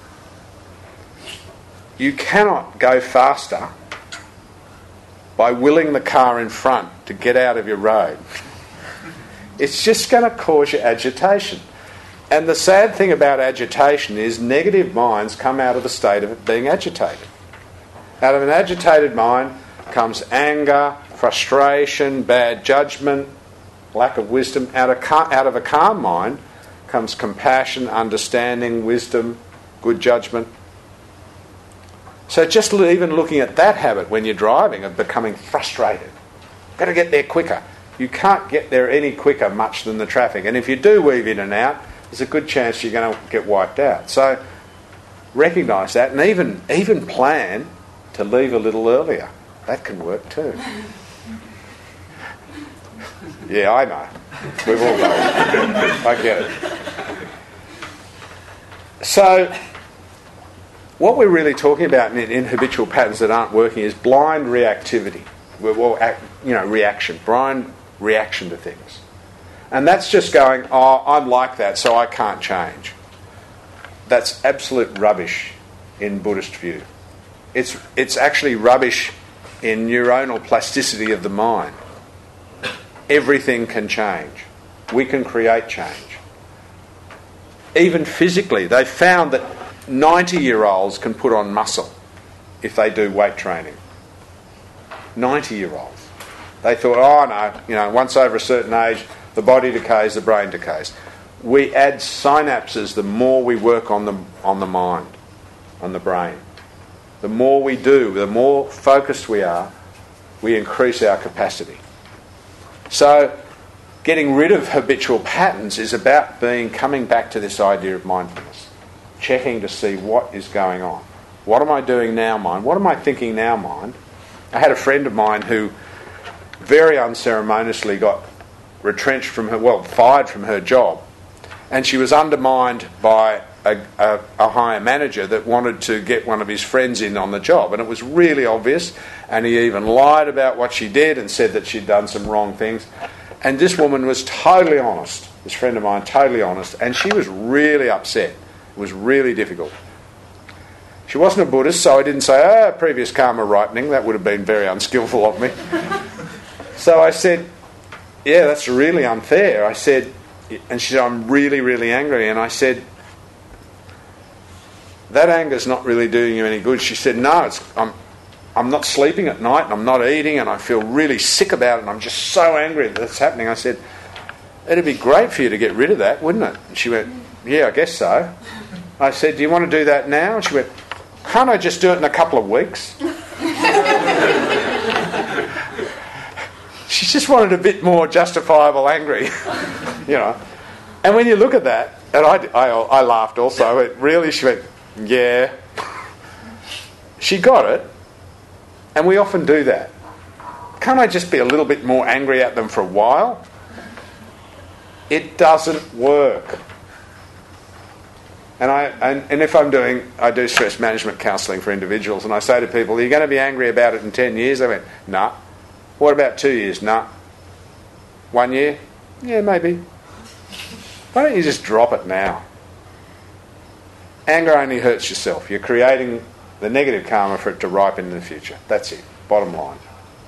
Speaker 1: You cannot go faster by willing the car in front to get out of your road. It's just going to cause you agitation. And the sad thing about agitation is negative minds come out of the state of being agitated. Out of an agitated mind comes anger, frustration, bad judgment, lack of wisdom. Out of, out of a calm mind comes compassion, understanding, wisdom, good judgment. So just even looking at that habit when you're driving of becoming frustrated. Got to get there quicker. You can't get there any quicker much than the traffic. And if you do weave in and out, there's a good chance you're going to get wiped out. So recognise that and even even plan to leave a little earlier. That can work too. Yeah, I know. We've all done it. I get it. So what we're really talking about in, in habitual patterns that aren't working is blind reactivity. Well, you know, reaction. Blind reaction to things. And that's just going, oh, I'm like that, so I can't change. That's absolute rubbish in Buddhist view. It's it's actually rubbish in neuronal plasticity of the mind. Everything can change. We can create change. Even physically, they've found that ninety-year-olds can put on muscle if they do weight training. ninety-year-olds. They thought, oh no, you know, once over a certain age, the body decays, the brain decays. We add synapses the more we work on the on the mind. on the brain. The more we do, the more focused we are, we increase our capacity. So getting rid of habitual patterns is about being coming back to this idea of mindfulness, checking to see what is going on. What am I doing now, mind? What am I thinking now, mind? I had a friend of mine who very unceremoniously got retrenched from her, well, fired from her job, and she was undermined by a, a, a higher manager that wanted to get one of his friends in on the job, and it was really obvious, and he even lied about what she did and said that she'd done some wrong things. And this woman was totally honest, this friend of mine, totally honest, and she was really upset. It was really difficult. She wasn't a Buddhist, so I didn't say, oh, previous karma ripening. That would have been very unskillful of me. So I said, yeah, that's really unfair. I said, and she said, I'm really, really angry. And I said, that anger's not really doing you any good. She said, no, it's, I'm, I'm not sleeping at night and I'm not eating and I feel really sick about it and I'm just so angry that that's happening. I said, it'd be great for you to get rid of that, wouldn't it? And she went, yeah, I guess so. I said, do you want to do that now? And she went, can't I just do it in a couple of weeks? She just wanted a bit more justifiable angry, you know. And when you look at that, and I, I, I laughed also, it really, she went, yeah. She got it, and we often do that. Can't I just be a little bit more angry at them for a while? It doesn't work. And I and, and if I'm doing, I do stress management counselling for individuals, and I say to people, are you going to be angry about it in ten years? They went, nah. What about two years? Nah. One year? Yeah, maybe. Why don't you just drop it now? Anger only hurts yourself. You're creating the negative karma for it to ripen in the future. That's it. Bottom line.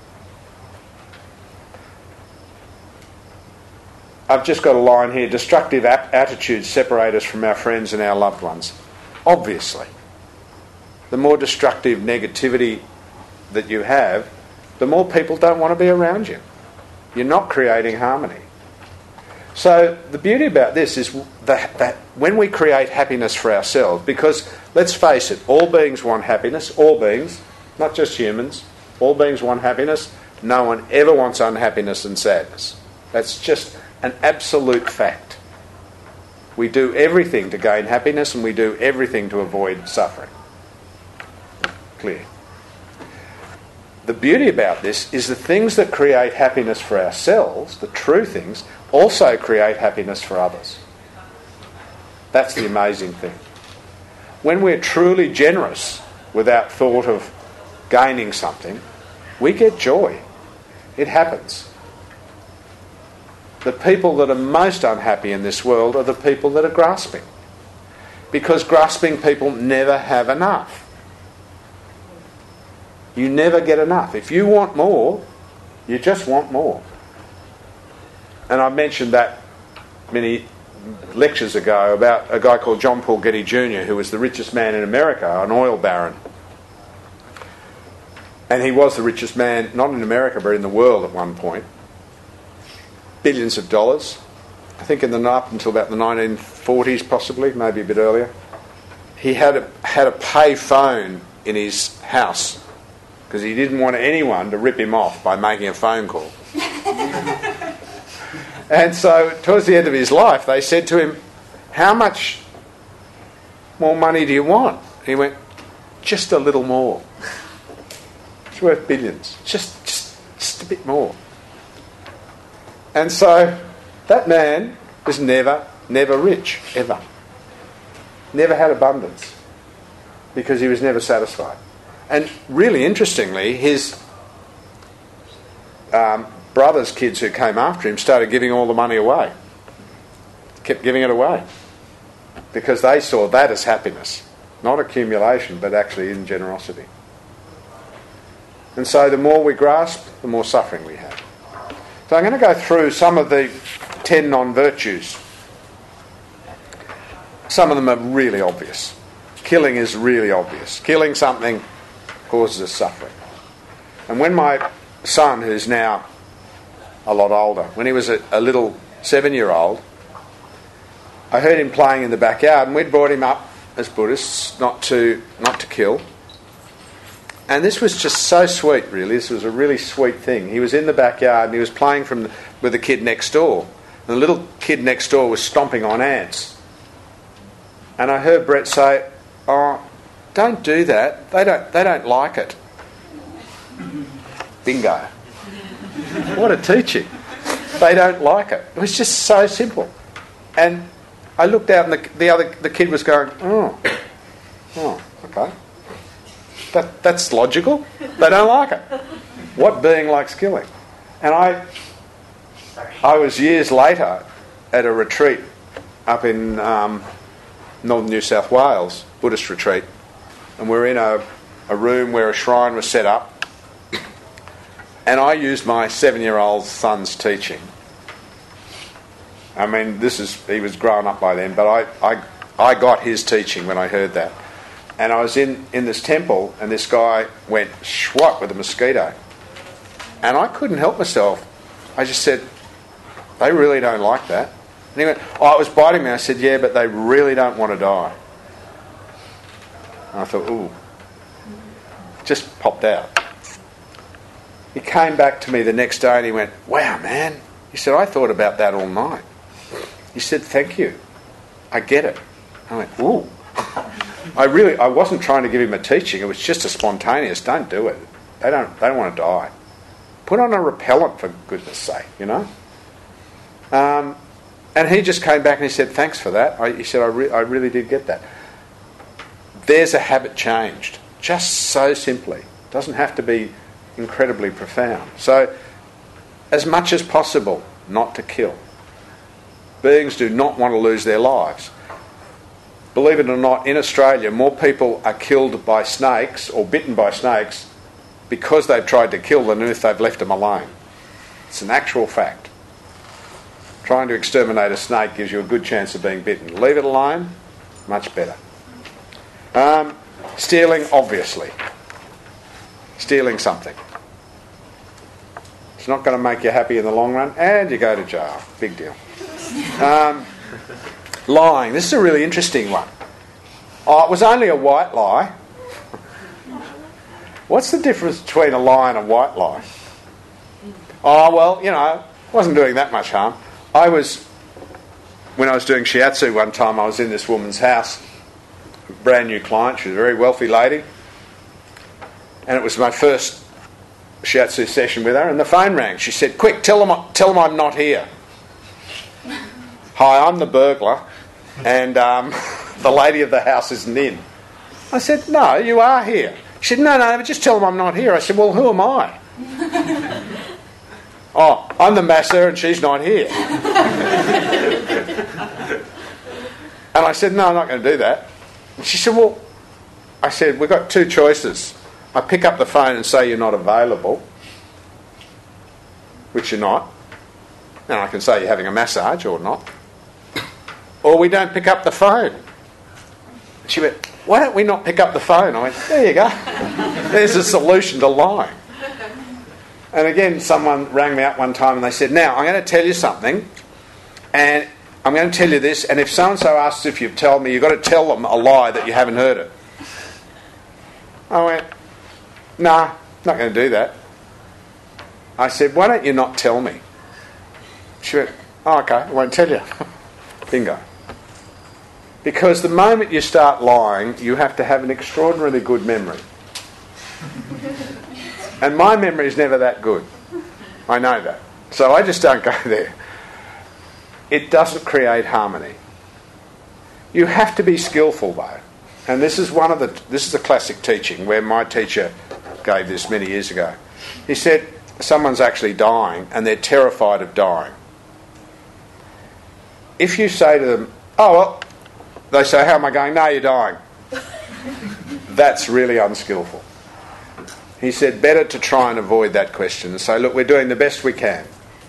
Speaker 1: I've just got a line here. Destructive ap- attitudes separate us from our friends and our loved ones. Obviously. The more destructive negativity that you have, the more people don't want to be around you. You're not creating harmony. So the beauty about this is that, that when we create happiness for ourselves, because let's face it, all beings want happiness, all beings, not just humans, all beings want happiness. No one ever wants unhappiness and sadness. That's just an absolute fact. We do everything to gain happiness and we do everything to avoid suffering. Clear. The beauty about this is the things that create happiness for ourselves, the true things, also create happiness for others. That's the amazing thing. When we're truly generous without thought of gaining something, we get joy. It happens. The people that are most unhappy in this world are the people that are grasping. Because grasping people never have enough. You never get enough. If you want more, you just want more. And I mentioned that many lectures ago about a guy called John Paul Getty Junior who was the richest man in America, an oil baron. And he was the richest man, not in America, but in the world at one point. Billions of dollars. I think in the up until about the nineteen forties possibly, maybe a bit earlier. He had a, had a pay phone in his house because he didn't want anyone to rip him off by making a phone call. And so towards the end of his life they said to him, how much more money do you want? He went, just a little more. It's worth billions. Just, just, just a bit more. And so that man was never, never rich, ever. Never had abundance because he was never satisfied. And really interestingly, his um, brother's kids who came after him started giving all the money away. Kept giving it away. Because they saw that as happiness. Not accumulation, but actually in generosity. And so the more we grasp, the more suffering we have. So I'm going to go through some of the ten non-virtues. Some of them are really obvious. Killing is really obvious. Killing something causes us suffering. And when my son, who's now a lot older, when he was a, a little seven-year-old, I heard him playing in the backyard, and we'd brought him up as Buddhists not to not to kill. And this was just so sweet, really. This was a really sweet thing. He was in the backyard and he was playing from the, with the kid next door. And the little kid next door was stomping on ants. And I heard Brett say, "Oh, don't do that. They don't. They don't like it." Bingo! What a teaching. They don't like it. It was just so simple. And I looked out, and the, the other the kid was going, "Oh, oh, okay. That that's logical. They don't like it. What being likes killing?" And I, I was years later at a retreat up in um, northern New South Wales, Buddhist retreat, and we're in a, a room where a shrine was set up. And I used my seven-year-old son's teaching. I mean, this is he was grown up by then, but I, I, I got his teaching when I heard that. And I was in, in this temple, and this guy went swat with a mosquito. And I couldn't help myself. I just said, "They really don't like that." And he went, "Oh, it was biting me." I said, "Yeah, but they really don't want to die." And I thought, ooh, just popped out. He came back to me the next day and he went, "Wow, man." He said, "I thought about that all night." He said, "Thank you. I get it." I went, ooh. I really, I wasn't trying to give him a teaching. It was just a spontaneous, don't do it. They don't, they don't want to die. Put on a repellent, for goodness sake, you know. Um, and he just came back and he said, "Thanks for that." I, he said, I, re- I really did get that. There's a habit changed, just so simply. It doesn't have to be incredibly profound. So, as much as possible, not to kill. Beings do not want to lose their lives. Believe it or not, in Australia, more people are killed by snakes or bitten by snakes because they've tried to kill than if they've left them alone. It's an actual fact. Trying to exterminate a snake gives you a good chance of being bitten. Leave it alone, much better. Um, stealing, obviously. Stealing something. It's not going to make you happy in the long run, and you go to jail. Big deal. Um, lying. This is a really interesting one. Oh, it was only a white lie. What's the difference between a lie and a white lie? Oh, well, you know, wasn't doing that much harm. I was, when I was doing shiatsu one time, I was in this woman's house, a brand new client. She was a very wealthy lady. And it was my first shiatsu session with her, and the phone rang. She said, "Quick, tell them, tell them I'm not here." "Hi, I'm the burglar, and um, the lady of the house isn't in." I said, "No, you are here." She said, "No, no, but just tell them I'm not here." I said, "Well, who am I?" "Oh, I'm the masser and she's not here." And I said, "No, I'm not going to do that." And she said, "Well," I said, "we've got two choices. I pick up the phone and say you're not available," which you're not, and I can say you're having a massage or not, or we don't pick up the phone. She went, "Why don't we not pick up the phone?" I went, "There you go. There's a solution to lying." And again, someone rang me up one time and they said, "Now, I'm going to tell you something, and I'm going to tell you this, and if so-and-so asks if you've told me, you've got to tell them a lie that you haven't heard it." I went, "Nah, not going to do that." I said, "Why don't you not tell me?" She went, "Oh, okay, I won't tell you." Bingo. Because the moment you start lying, you have to have an extraordinarily good memory. And my memory is never that good. I know that. So I just don't go there. It doesn't create harmony. You have to be skillful, though. And this is one of the this is a classic teaching where my teacher gave this many years ago. He said, someone's actually dying and they're terrified of dying. If you say to them, "Oh, well," they say, "How am I going?" "No, you're dying." That's really unskillful. He said, better to try and avoid that question and say, "Look, we're doing the best we can."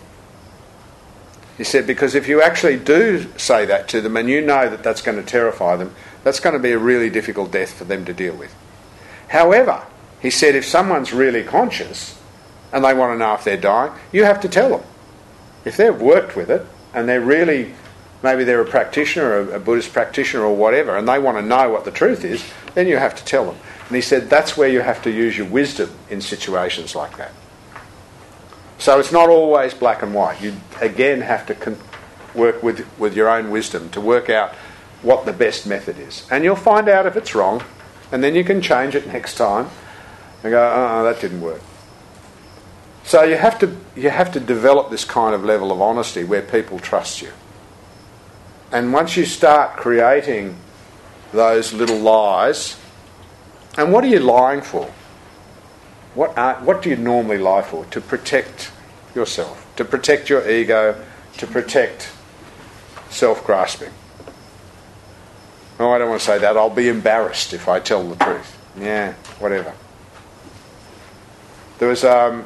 Speaker 1: He said, because if you actually do say that to them and you know that that's going to terrify them, that's going to be a really difficult death for them to deal with. However, he said, if someone's really conscious and they want to know if they're dying, you have to tell them. If they've worked with it and they're really maybe they're a practitioner, a Buddhist practitioner or whatever, and they want to know what the truth is, then you have to tell them. And he said that's where you have to use your wisdom in situations like that. So it's not always black and white. You again have to con- work with, with your own wisdom to work out what the best method is. And you'll find out if it's wrong, and then you can change it next time and go, oh, that didn't work. So you have to you have to develop this kind of level of honesty where people trust you. And once you start creating those little lies, and what are you lying for? What are, what do you normally lie for? To protect yourself, to protect your ego, to protect self-grasping. Oh, I don't want to say that. I'll be embarrassed if I tell the truth. Yeah, whatever. There was um,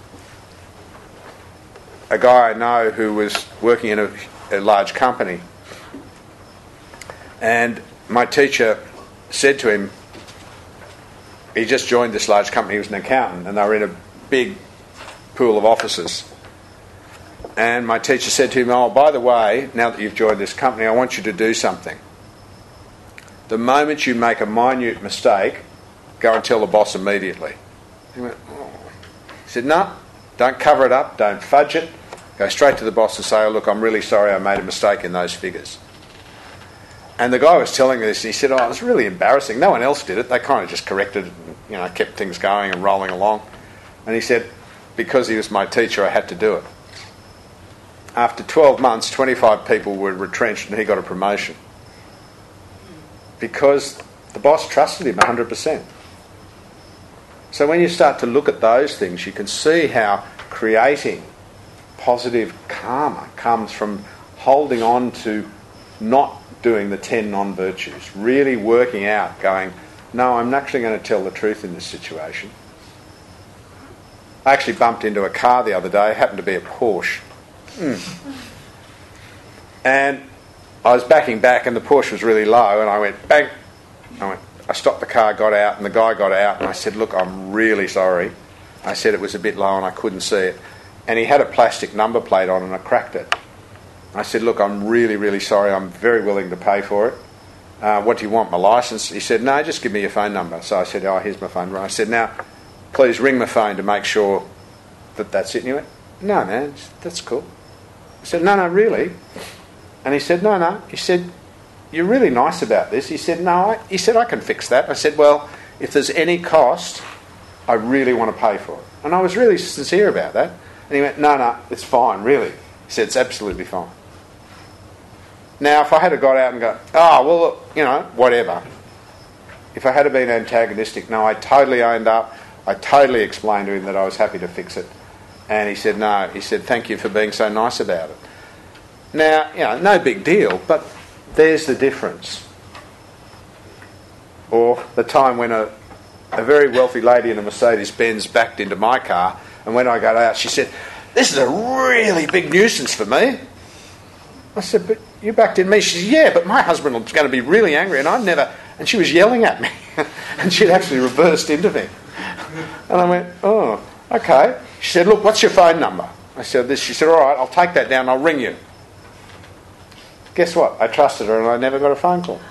Speaker 1: a guy I know who was working in a, a large company, and my teacher said to him, he just joined this large company, he was an accountant, and they were in a big pool of offices. And my teacher said to him, oh, by the way, now that you've joined this company, I want you to do something. The moment you make a minute mistake, go and tell the boss immediately. He went, oh. He said, no, don't cover it up, don't fudge it. Go straight to the boss and say, oh, look, I'm really sorry I made a mistake in those figures. And the guy was telling me this, and he said, oh, it was really embarrassing. No one else did it. They kind of just corrected it and, you know, kept things going and rolling along. And he said, because he was my teacher, I had to do it. After twelve months, twenty-five people were retrenched and he got a promotion. Because the boss trusted him one hundred percent. So when you start to look at those things, you can see how creating positive karma comes from holding on to not doing the ten non-virtues, really working out, going, no, I'm actually going to tell the truth in this situation. I actually bumped into a car the other day, it happened to be a Porsche. Mm. And I was backing back and the Porsche was really low and I went, bang! I went, I stopped the car, got out, and the guy got out and I said, look, I'm really sorry. I said it was a bit low and I couldn't see it. And he had a plastic number plate on and I cracked it. I said, look, I'm really, really sorry. I'm very willing to pay for it. Uh, what do you want, my licence? He said, no, just give me your phone number. So I said, oh, here's my phone number. I said, now, please ring my phone to make sure that that's it. And he went, no, man, that's cool. I said, no, no, really? And he said, no, no. He said, you're really nice about this. He said, no, I, he said, I can fix that. I said, well, if there's any cost, I really want to pay for it. And I was really sincere about that. And he went, no, no, it's fine, really. He said, it's absolutely fine. Now, if I had got out and go, oh, well, look, you know, whatever. If I had been antagonistic, no, I totally owned up. I totally explained to him that I was happy to fix it. And he said, no. He said, thank you for being so nice about it. Now, you know, no big deal, but there's the difference. Or the time when a, a very wealthy lady in a Mercedes-Benz backed into my car, and when I got out, she said, this is a really big nuisance for me. I said, but you backed in me. She said, yeah, but my husband was going to be really angry, and I'd never... And she was yelling at me, and she'd actually reversed into me. And I went, oh, okay. She said, look, what's your phone number? I said this. She said, all right, I'll take that down, I'll ring you. Guess what? I trusted her and I never got a phone call.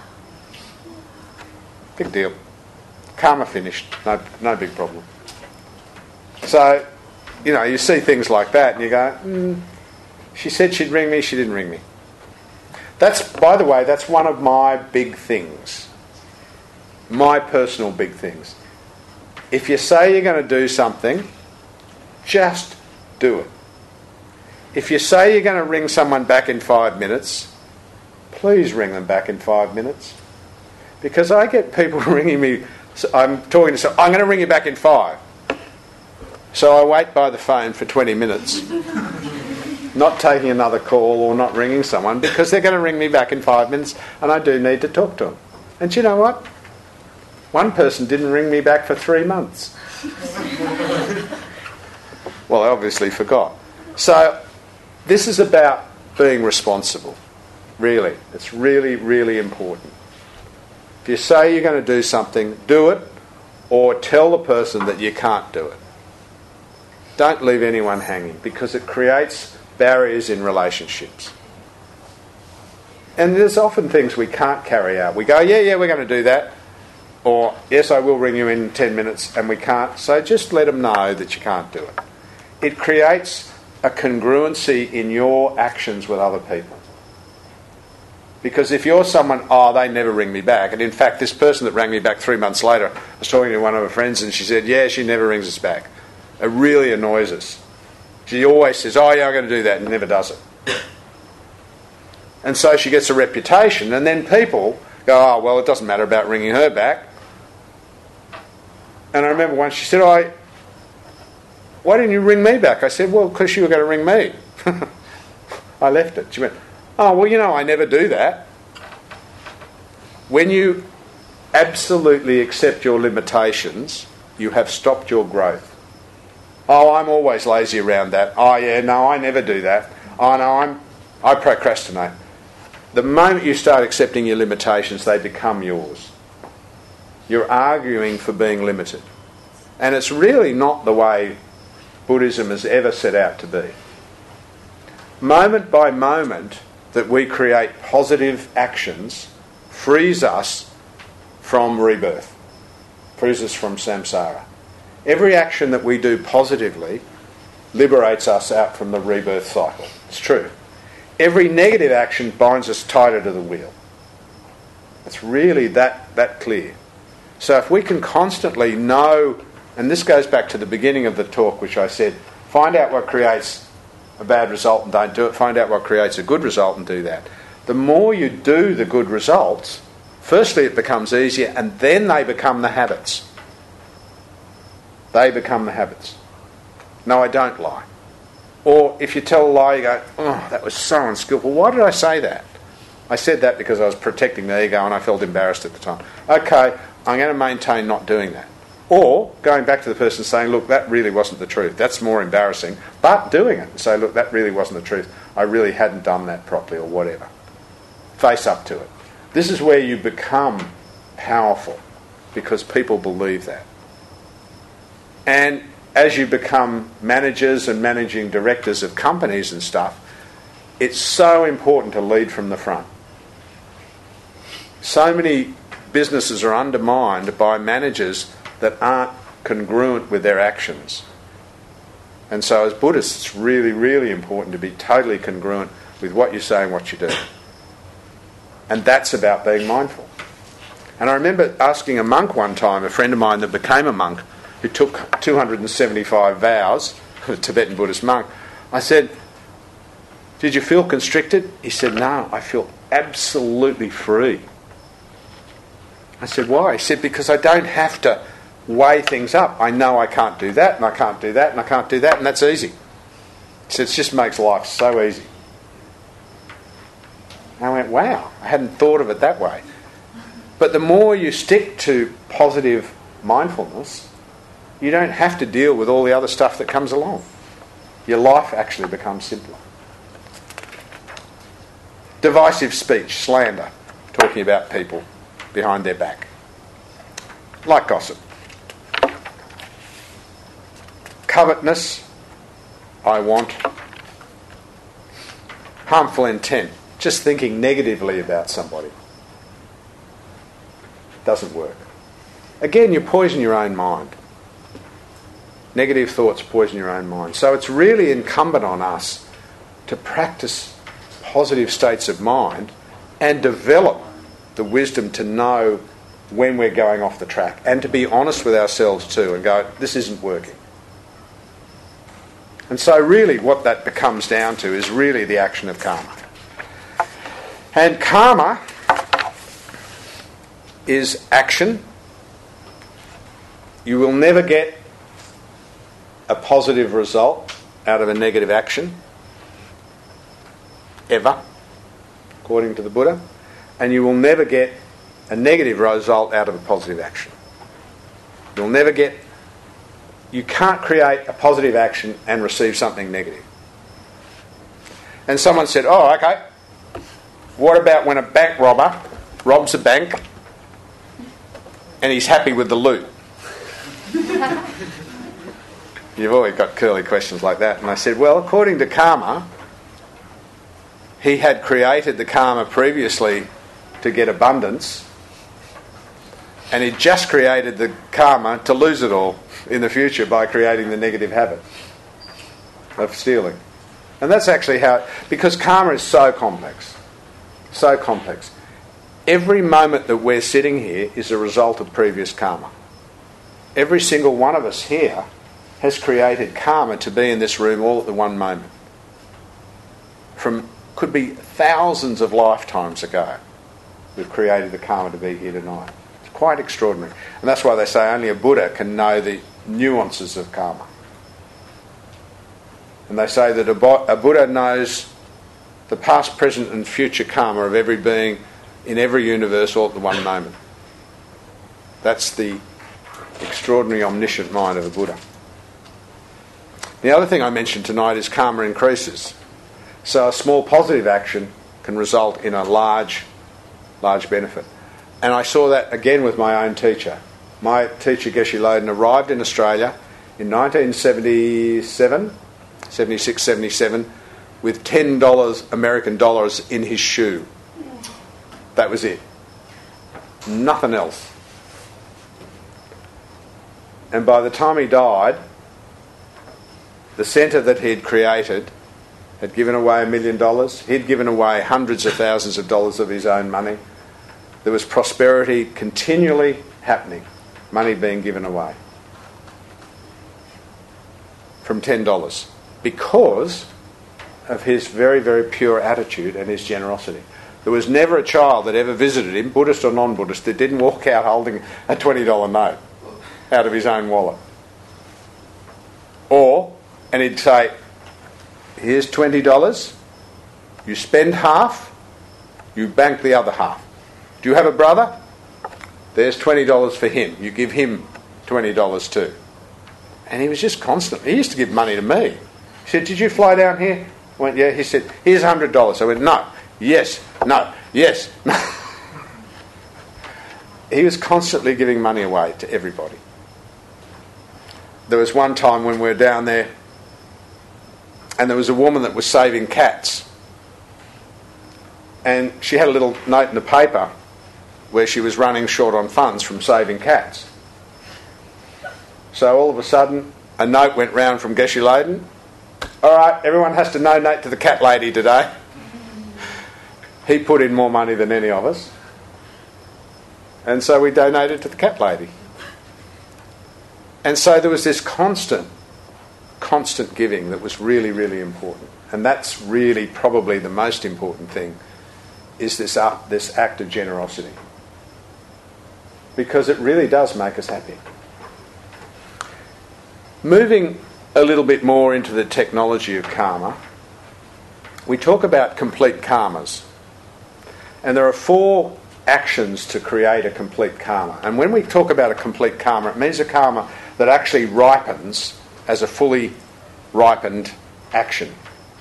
Speaker 1: Big deal. Karma finished. No, no big problem. So, you know, you see things like that and you go, mm, she said she'd ring me, she didn't ring me. That's, by the way, that's one of my big things. My personal big things. If you say you're going to do something, just do it. If you say you're going to ring someone back in five minutes, please ring them back in five minutes. Because I get people ringing me, so I'm talking to someone, I'm going to ring you back in five. So I wait by the phone for twenty minutes, not taking another call or not ringing someone, because they're going to ring me back in five minutes and I do need to talk to them. And you know what? One person didn't ring me back for three months. Well, I obviously forgot. So this is about being responsible. Really. It's really, really important. If you say you're going to do something, do it, or tell the person that you can't do it. Don't leave anyone hanging, because it creates barriers in relationships. and there's often things we can't carry out. We go, yeah, yeah, we're going to do that. Or, yes, I will ring you in ten minutes, and we can't. So just let them know that you can't do it. It creates a congruency in your actions with other people. Because if you're someone, oh, they never ring me back. And in fact, this person that rang me back three months later, I was talking to one of her friends and she said, yeah, she never rings us back. It really annoys us. She always says, oh, yeah, I'm going to do that, and never does it. And so she gets a reputation, and then people go, oh, well, it doesn't matter about ringing her back. And I remember once she said, oh, why didn't you ring me back? I said, well, because you were going to ring me. I left it. She went, oh, well, you know, I never do that. When you absolutely accept your limitations, you have stopped your growth. Oh, I'm always lazy around that. Oh, yeah, no, I never do that. Oh, no, I'm, I procrastinate. The moment you start accepting your limitations, they become yours. You're arguing for being limited. And it's really not the way Buddhism has ever set out to be. Moment by moment that we create positive actions frees us from rebirth, frees us from samsara. Every action that we do positively liberates us out from the rebirth cycle. It's true. Every negative action binds us tighter to the wheel. It's really that, that clear. So if we can constantly know, and this goes back to the beginning of the talk, which I said, find out what creates a bad result and don't do it. Find out what creates a good result and do that. The more you do the good results, firstly it becomes easier, and then they become the habits. They become the habits. No, I don't lie. Or if you tell a lie, you go, oh, that was so unskillful. Why did I say that? I said that because I was protecting the ego and I felt embarrassed at the time. Okay, I'm going to maintain not doing that. Or going back to the person saying, look, that really wasn't the truth. That's more embarrassing. But doing it and say, look, that really wasn't the truth. I really hadn't done that properly, or whatever. Face up to it. This is where you become powerful, because people believe that. And as you become managers and managing directors of companies and stuff, it's so important to lead from the front. So many businesses are undermined by managers that aren't congruent with their actions. And so as Buddhists, it's really, really important to be totally congruent with what you say and what you do. And that's about being mindful. And I remember asking a monk one time, a friend of mine that became a monk, who took two hundred seventy-five vows, a Tibetan Buddhist monk, I said, did you feel constricted? He said, no, I feel absolutely free. I said, why? He said, because I don't have to weigh things up. I know I can't do that, and I can't do that, and I can't do that, and that's easy. He said, it just makes life so easy. And I went, wow, I hadn't thought of it that way. But the more you stick to positive mindfulness, you don't have to deal with all the other stuff that comes along. Your life actually becomes simpler. Divisive speech, slander, talking about people behind their back. Like gossip. Covetousness, I want. Harmful intent, just thinking negatively about somebody. Doesn't work. Again, you poison your own mind. Negative thoughts poison your own mind. So it's really incumbent on us to practice positive states of mind and develop the wisdom to know when we're going off the track, and to be honest with ourselves too and go, this isn't working. And so really what that becomes down to is really the action of karma. And karma is action. You will never get a positive result out of a negative action, ever, according to the Buddha, and you will never get a negative result out of a positive action. You'll never get, you can't create a positive action and receive something negative. And someone said, oh, okay, what about when a bank robber robs a bank and he's happy with the loot? You've always got curly questions like that. And I said, well, according to karma, he had created the karma previously to get abundance, and he'd just created the karma to lose it all in the future by creating the negative habit of stealing. And that's actually how, because karma is so complex, so complex. Every moment that we're sitting here is a result of previous karma. Every single one of us here has created karma to be in this room all at the one moment. From, could be thousands of lifetimes ago, we've created the karma to be here tonight. It's quite extraordinary. And that's why they say only a Buddha can know the nuances of karma. And they say that a, Bo- a Buddha knows the past, present and future karma of every being in every universe all at the one moment. That's the extraordinary omniscient mind of a Buddha. The other thing I mentioned tonight is karma increases. So a small positive action can result in a large, large benefit. And I saw that again with my own teacher. My teacher, Geshe Loden, arrived in Australia in nineteen seventy-seven, seventy-six, seventy-seven, with ten dollars American dollars in his shoe. That was it. Nothing else. And by the time he died, the centre that he'd created had given away a million dollars. He'd given away hundreds of thousands of dollars of his own money. There was prosperity continually happening, money being given away from ten dollars because of his very, very pure attitude and his generosity. There was never a child that ever visited him, Buddhist or non-Buddhist, that didn't walk out holding a twenty dollars note out of his own wallet. Or, and he'd say, here's twenty dollars, you spend half, you bank the other half. Do you have a brother? There's twenty dollars for him. You give him twenty dollars too. And he was just constant. He used to give money to me. He said, did you fly down here? I went, yeah. He said, here's one hundred dollars. I went, no, yes, no, yes, no. He was constantly giving money away to everybody. There was one time when we were down there and there was a woman that was saving cats. And she had a little note in the paper where she was running short on funds from saving cats. So all of a sudden, a note went round from Geshe Loden. All right, everyone has to donate to the cat lady today. He put in more money than any of us. And so we donated to the cat lady. And so there was this constant, constant giving that was really, really important. And that's really probably the most important thing, is this, uh, this act of generosity. Because it really does make us happy. Moving a little bit more into the technology of karma, we talk about complete karmas. And there are four actions to create a complete karma. And when we talk about a complete karma, it means a karma that actually ripens as a fully ripened action.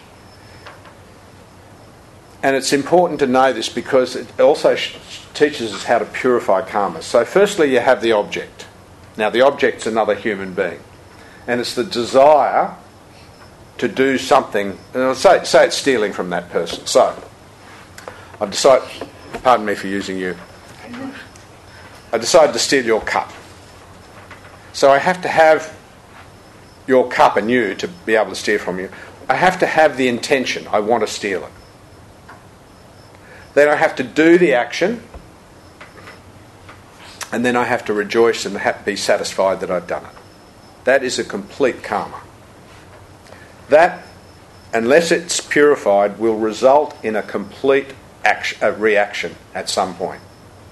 Speaker 1: And it's important to know this because it also sh- teaches us how to purify karma. So firstly, you have the object. Now, the object's another human being. And it's the desire to do something. And I'll say, say it's stealing from that person. So, I've decided, pardon me for using you, I decided to steal your cup. So I have to have your cup and you to be able to steal from you. I have to have the intention, I want to steal it. Then I have to do the action, and then I have to rejoice and be satisfied that I've done it. That is a complete karma. That, unless it's purified, will result in a complete action, a reaction at some point.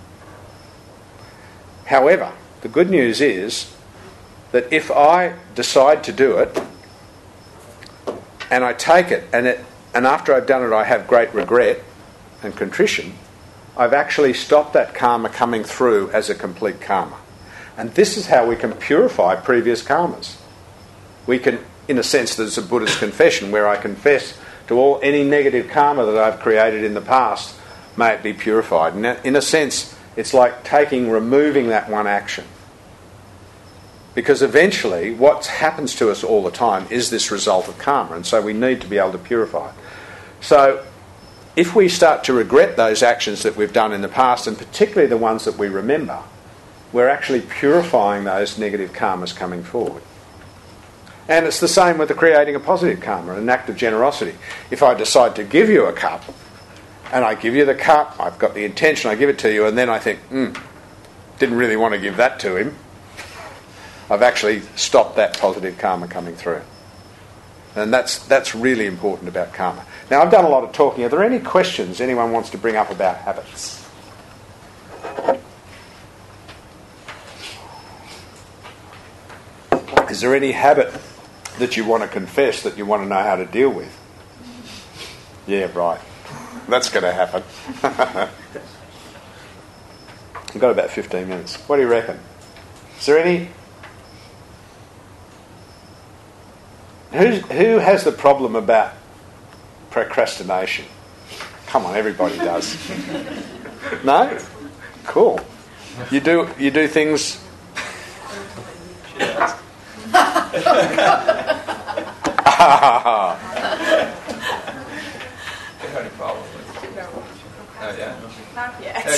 Speaker 1: However, the good news is that if I decide to do it, and I take it, and it, and after I've done it I have great regret and contrition, I've actually stopped that karma coming through as a complete karma. And this is how we can purify previous karmas. We can, in a sense, there's a Buddhist confession where I confess to all any negative karma that I've created in the past, may it be purified. And in a sense, it's like taking, removing that one action. Because eventually, what happens to us all the time is this result of karma, and so we need to be able to purify it. So, if we start to regret those actions that we've done in the past, and particularly the ones that we remember, we're actually purifying those negative karmas coming forward. And it's the same with the creating a positive karma, an act of generosity. If I decide to give you a cup, and I give you the cup, I've got the intention, I give it to you, and then I think, hmm, didn't really want to give that to him, I've actually stopped that positive karma coming through. And that's that's really important about karma. Now, I've done a lot of talking. Are there any questions anyone wants to bring up about habits? Is there any habit that you want to confess that you want to know how to deal with? Yeah, right. That's going to happen. We've got about fifteen minutes. What do you reckon? Is there any... Who's, who has the problem about procrastination? Come on, everybody does. No? Cool. You do you do things...
Speaker 2: Oh, yeah. Not yet.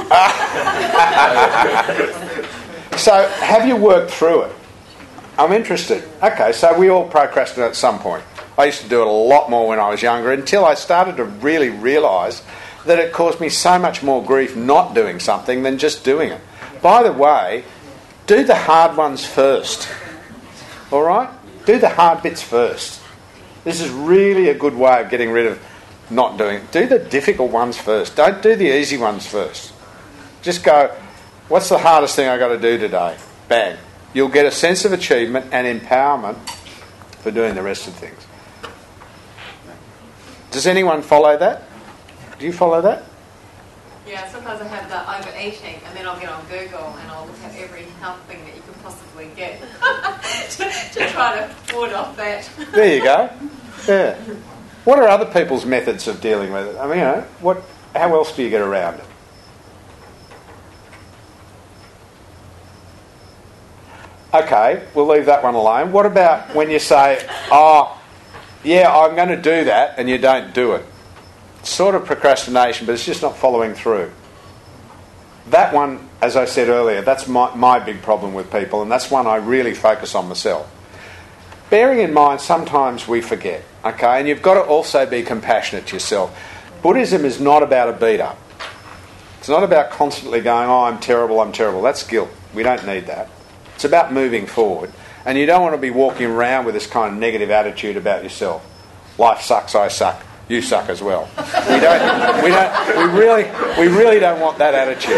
Speaker 1: So, have you worked through it? I'm interested. Okay, so we all procrastinate at some point. I used to do it a lot more when I was younger, until I started to really realise that it caused me so much more grief not doing something than just doing it. By the way, do the hard ones first. All right? Do the hard bits first. This is really a good way of getting rid of not doing it. Do the difficult ones first. Don't do the easy ones first. Just go, what's the hardest thing I've got to do today? Bang. You'll get a sense of achievement and empowerment for doing the rest of things. Does anyone follow that? Do you follow that?
Speaker 2: Yeah, sometimes I have that overeating, and then I'll get on Google and I'll look at every health thing that you can possibly get to, to try to ward off that.
Speaker 1: There you go. Yeah. What are other people's methods of dealing with it? I mean, you know, what? How else do you get around it? Okay, we'll leave that one alone. What about when you say, oh, yeah, I'm going to do that, and you don't do it? It's sort of procrastination, but it's just not following through. That one, as I said earlier, that's my, my big problem with people, and that's one I really focus on myself. Bearing in mind, sometimes we forget, okay? And you've got to also be compassionate to yourself. Buddhism is not about a beat-up. It's not about constantly going, oh, I'm terrible, I'm terrible. That's guilt. We don't need that. It's about moving forward. And you don't want to be walking around with this kind of negative attitude about yourself. Life sucks, I suck. You suck as well. We don't. We don't. We really. We really don't want that attitude.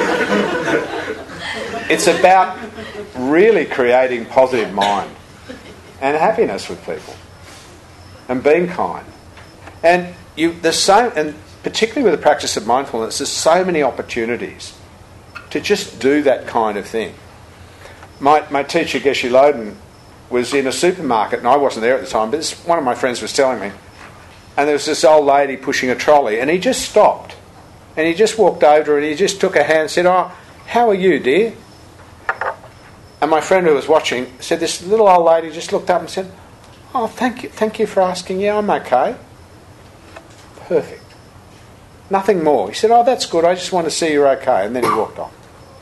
Speaker 1: It's about really creating positive mind and happiness with people, and being kind. And you. There's so, and particularly with the practice of mindfulness, there's so many opportunities to just do that kind of thing. My my teacher Geshe Loden was in a supermarket, and I wasn't there at the time, but this, one of my friends was telling me. And there was this old lady pushing a trolley, and he just stopped. And he just walked over to her, and he just took her hand and said, oh, how are you, dear? And my friend who was watching said, this little old lady just looked up and said, oh, thank you, thank you for asking. Yeah, I'm okay. Perfect. Nothing more. He said, oh, that's good. I just want to see you're okay. And then he walked on.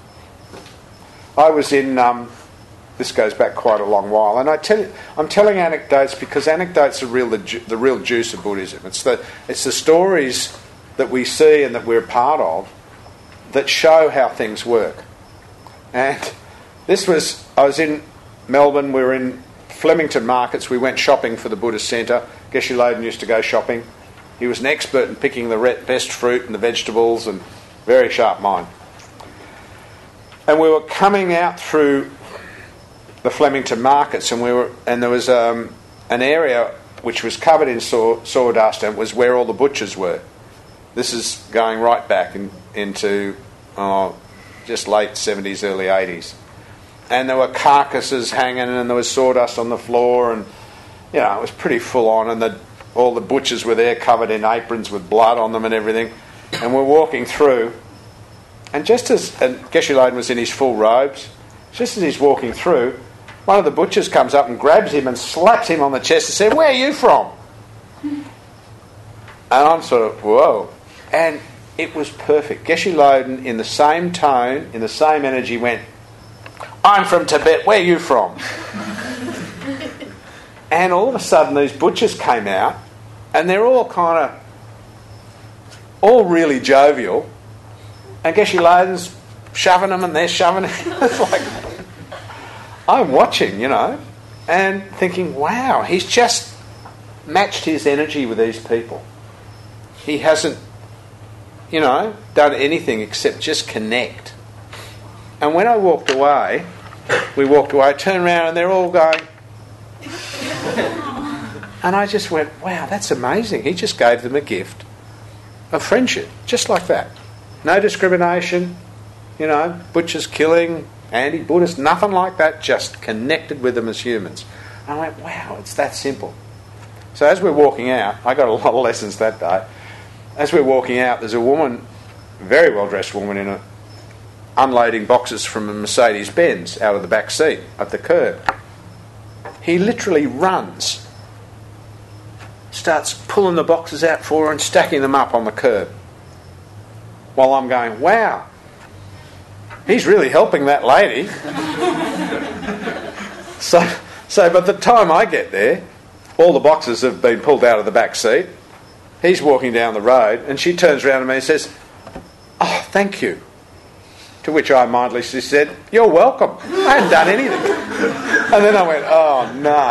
Speaker 1: I was in... Um, This goes back quite a long while, and I tell you, I'm telling anecdotes because anecdotes are real the, ju- the real juice of Buddhism. It's the it's the stories that we see and that we're part of that show how things work. And this was I was in Melbourne. We were in Flemington markets. We went shopping for the Buddhist Centre. Geshe Loden used to go shopping. He was an expert in picking the best fruit and the vegetables, and very sharp mind. And we were coming out through the Flemington markets, and we were, and there was um, an area which was covered in saw, sawdust, and it was where all the butchers were. This is going right back in, into oh, just late seventies, early eighties, and there were carcasses hanging, and there was sawdust on the floor, and you know it was pretty full on, and the, all the butchers were there covered in aprons with blood on them and everything, and we're walking through, and just as and Geshe Loden was in his full robes, just as he's walking through, one of the butchers comes up and grabs him and slaps him on the chest and says, where are you from? And I'm sort of, whoa. And it was perfect. Geshe Loden, in the same tone, in the same energy, went, "I'm from Tibet, where are you from?" And all of a sudden these butchers came out, and they're all kind of, all really jovial, and Geshe Loden's shoving them and they're shoving him. It's like, I'm watching, you know, and thinking, wow, he's just matched his energy with these people. He hasn't, you know, done anything except just connect. And when I walked away, we walked away, I turned around and they're all going, and I just went, wow, that's amazing. He just gave them a gift of friendship, just like that. No discrimination, you know, butchers killing, anti-Buddhist, nothing like that, just connected with them as humans. And I went, wow, it's that simple. So as we're walking out, I got a lot of lessons that day. As we're walking out, there's a woman, a very well-dressed woman, in a, unloading boxes from a Mercedes-Benz out of the back seat at the curb. He literally runs, starts pulling the boxes out for her and stacking them up on the curb. While I'm going, wow, he's really helping that lady. so, so by the time I get there, all the boxes have been pulled out of the back seat. He's walking down the road and she turns around to me and says, "Oh, thank you." To which I mindlessly said, "You're welcome. I hadn't done anything." And then I went, oh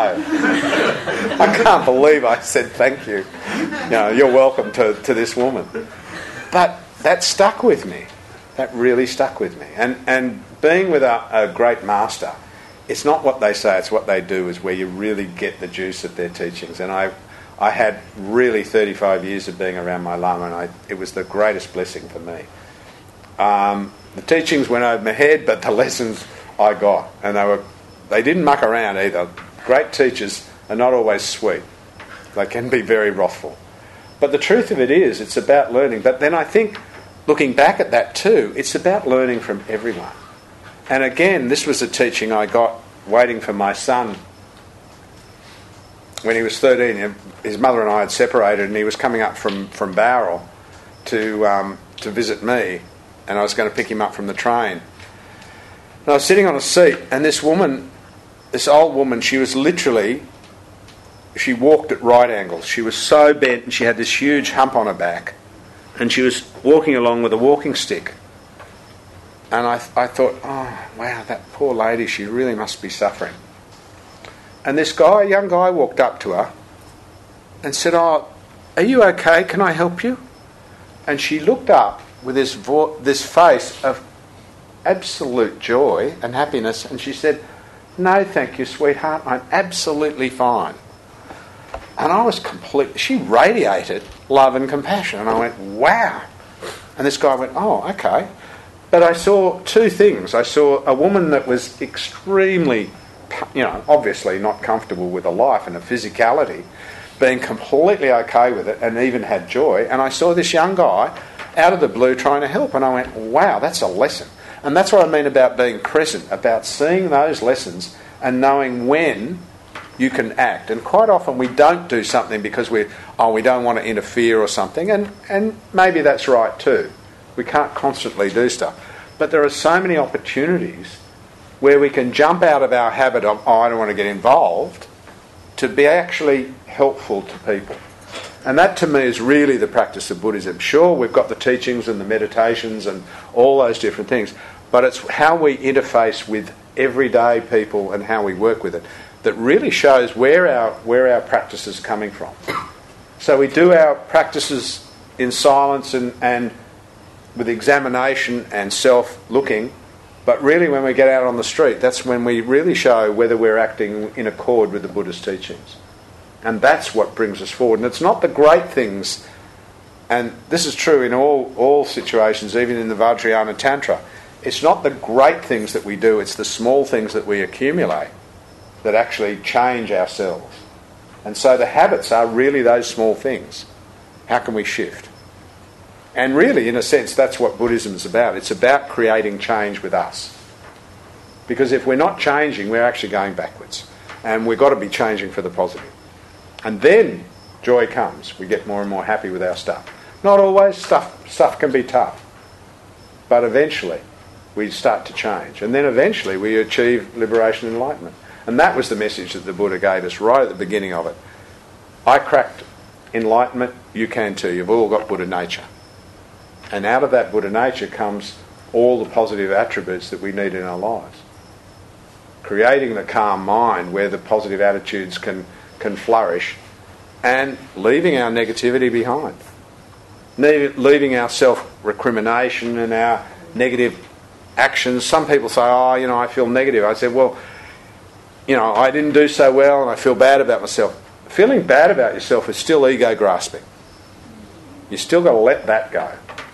Speaker 1: no. I can't believe I said thank you. You know, you're welcome to, to this woman. But that stuck with me. That really stuck with me. And and being with a, a great master, it's not what they say, it's what they do is where you really get the juice of their teachings. And I I had really thirty-five years of being around my Lama, and I, it was the greatest blessing for me. Um, the teachings went over my head, but the lessons I got, and they were they didn't muck around either. Great teachers are not always sweet. They can be very wrathful. But the truth of it is, it's about learning. But then I think, looking back at that too, it's about learning from everyone. And again, this was a teaching I got waiting for my son. When he was thirteen, his mother and I had separated, and he was coming up from, from Bowral to um, to visit me, and I was going to pick him up from the train. And I was sitting on a seat, and this woman, this old woman, she was literally, she walked at right angles. She was so bent, and she had this huge hump on her back, and she was walking along with a walking stick. And I, I thought, oh, wow, that poor lady, she really must be suffering. And this guy, young guy, walked up to her and said, "Oh, are you okay? Can I help you?" And she looked up with this vo- this face of absolute joy and happiness, and she said, "No, thank you, sweetheart. I'm absolutely fine." And I was completely... She radiated love and compassion. And I went, wow. And this guy went, "Oh, okay." But I saw two things. I saw a woman that was extremely... you know, obviously not comfortable with her life and her physicality, being completely okay with it and even had joy. And I saw this young guy out of the blue trying to help, and I went, wow, that's a lesson. And that's what I mean about being present, about seeing those lessons and knowing when you can act. And quite often we don't do something because we oh we don't want to interfere or something, and, and maybe that's right too. We can't constantly do stuff. But there are so many opportunities where we can jump out of our habit of, oh, I don't want to get involved, to be actually helpful to people. And that to me is really the practice of Buddhism. Sure, we've got the teachings and the meditations and all those different things, but it's how we interface with everyday people and how we work with it that really shows where our where our practice is coming from. So we do our practices in silence and, and with examination and self-looking, but really when we get out on the street, that's when we really show whether we're acting in accord with the Buddha's teachings. And that's what brings us forward. And it's not the great things, and this is true in all, all situations, even in the Vajrayana Tantra. It's not the great things that we do, it's the small things that we accumulate that actually change ourselves. And so the habits are really those small things. How can we shift? And really, in a sense, that's what Buddhism is about. It's about creating change with us. Because if we're not changing, we're actually going backwards. And we've got to be changing for the positive. And then joy comes. We get more and more happy with our stuff. Not always. Stuff, stuff can be tough. But eventually we start to change. And then eventually we achieve liberation and enlightenment. And that was the message that the Buddha gave us right at the beginning of it. I cracked enlightenment, you can too. You've all got Buddha nature. And out of that Buddha nature comes all the positive attributes that we need in our lives. Creating the calm mind where the positive attitudes can, can flourish, and leaving our negativity behind. Leaving our self-recrimination and our negative actions. Some people say, oh, you know, I feel negative. I said, well, you know, I didn't do so well and I feel bad about myself. Feeling bad about yourself is still ego grasping. You still got to let that go.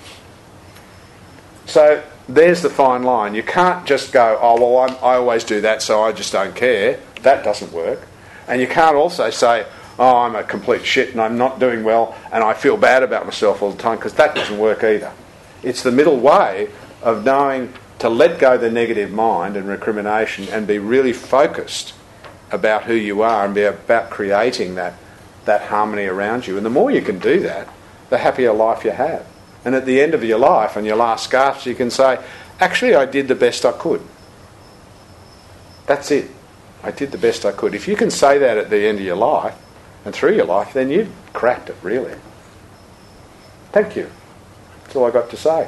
Speaker 1: So there's the fine line. You can't just go, oh, well, I'm, I always do that, so I just don't care. That doesn't work. And you can't also say, oh, I'm a complete shit and I'm not doing well and I feel bad about myself all the time, because that doesn't work either. It's the middle way of knowing to let go the negative mind and recrimination and be really focused about who you are and be about creating that, that harmony around you. And the more you can do that, the happier life you have. And at the end of your life, on your last gasp, you can say, actually, I did the best I could. That's it. I did the best I could. If you can say that at the end of your life and through your life, then you've cracked it, really. Thank you. That's all I got to say.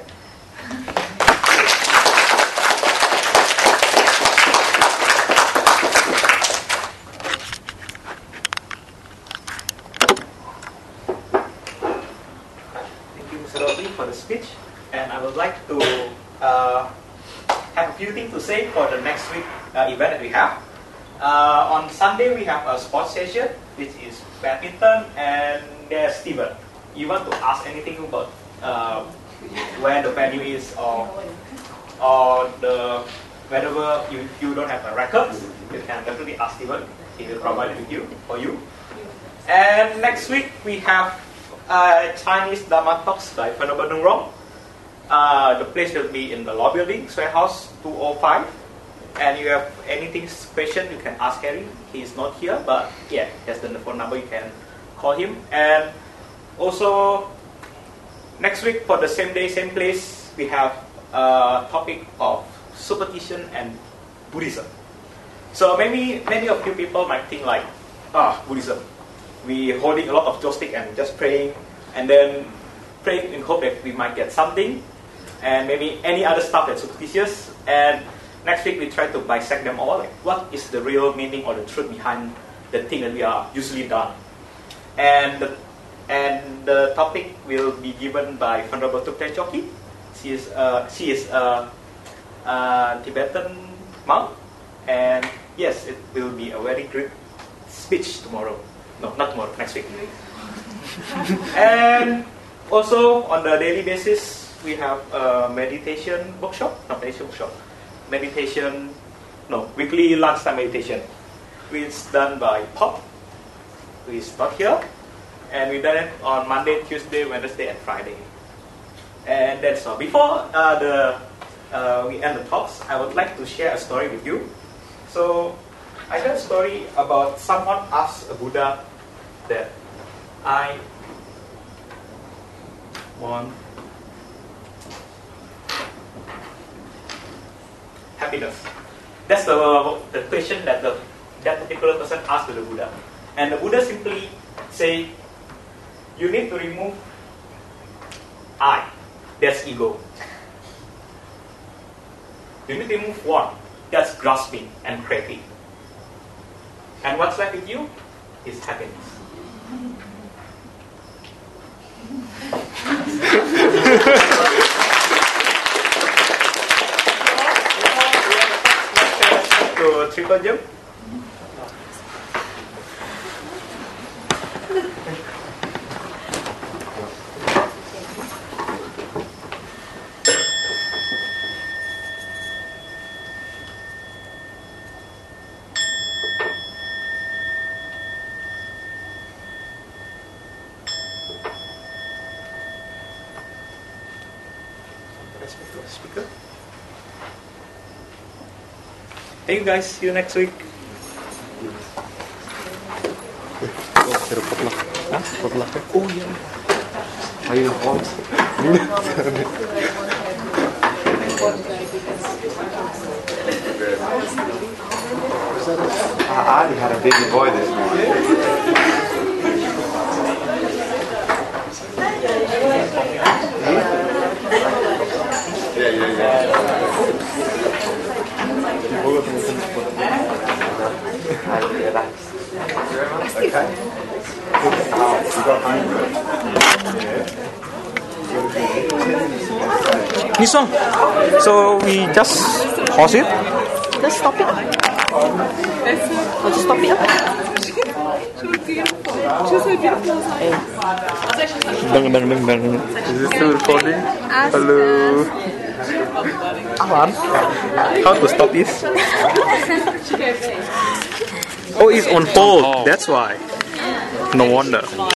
Speaker 3: For the speech, and I would like to uh, have a few things to say for the next week uh, event that we have. Uh, on Sunday we have a sports session, which is badminton, and there's Steven. You want to ask anything about uh, where the venue is, or or the whenever you, you don't have a record, you can definitely ask Steven. He will provide it with you for you. And next week we have Uh, Chinese Dharma Talks by Venerable Nung Rong. Uh, the place will be in the law building, Square House two oh five. And you have anything question, you can ask Harry. He is not here, but yeah, that's the phone number, you can call him. And also, next week for the same day, same place, we have a topic of superstition and Buddhism. So maybe many of you people might think like, ah, Buddhism. We holding a lot of joystick and just praying, and then praying in hope that we might get something, and maybe any other stuff that's superstitious. And next week we try to bisect them all. Like, what is the real meaning or the truth behind the thing that we are usually done? And the, and the topic will be given by Venerable Thupten Choki. She is uh, she is a, a Tibetan monk, and yes, it will be a very great speech tomorrow. No, not tomorrow, next week. And also, on the daily basis, we have a meditation workshop. Not meditation workshop. Meditation, no, weekly lunchtime meditation. Which is done by Pop, who is not here. And we done it on Monday, Tuesday, Wednesday, and Friday. And that's all. Before uh, the uh, we end the talks, I would like to share a story with you. So, I got a story about someone asked a Buddha that I want happiness. That's the, the question that the, that particular person asked to the Buddha. And the Buddha simply say, you need to remove I, that's ego. You need to remove one, that's grasping and craving. And what's left with you is happiness. To triple jump. Speaker. Thank you guys. See you next week. Oh, potluck. Huh? Potluck. Oh yeah.
Speaker 1: I had a baby boy this morning. Yeah, yeah, yeah. Okay. Oh, you got home.
Speaker 4: This one. So we just pause it.
Speaker 5: Just stop it. I'll just stop it.
Speaker 4: Deng, deng, deng, deng. Is this still recording? Hello. Alan, how to stop this? Oh, it's on hold. That's why. No wonder.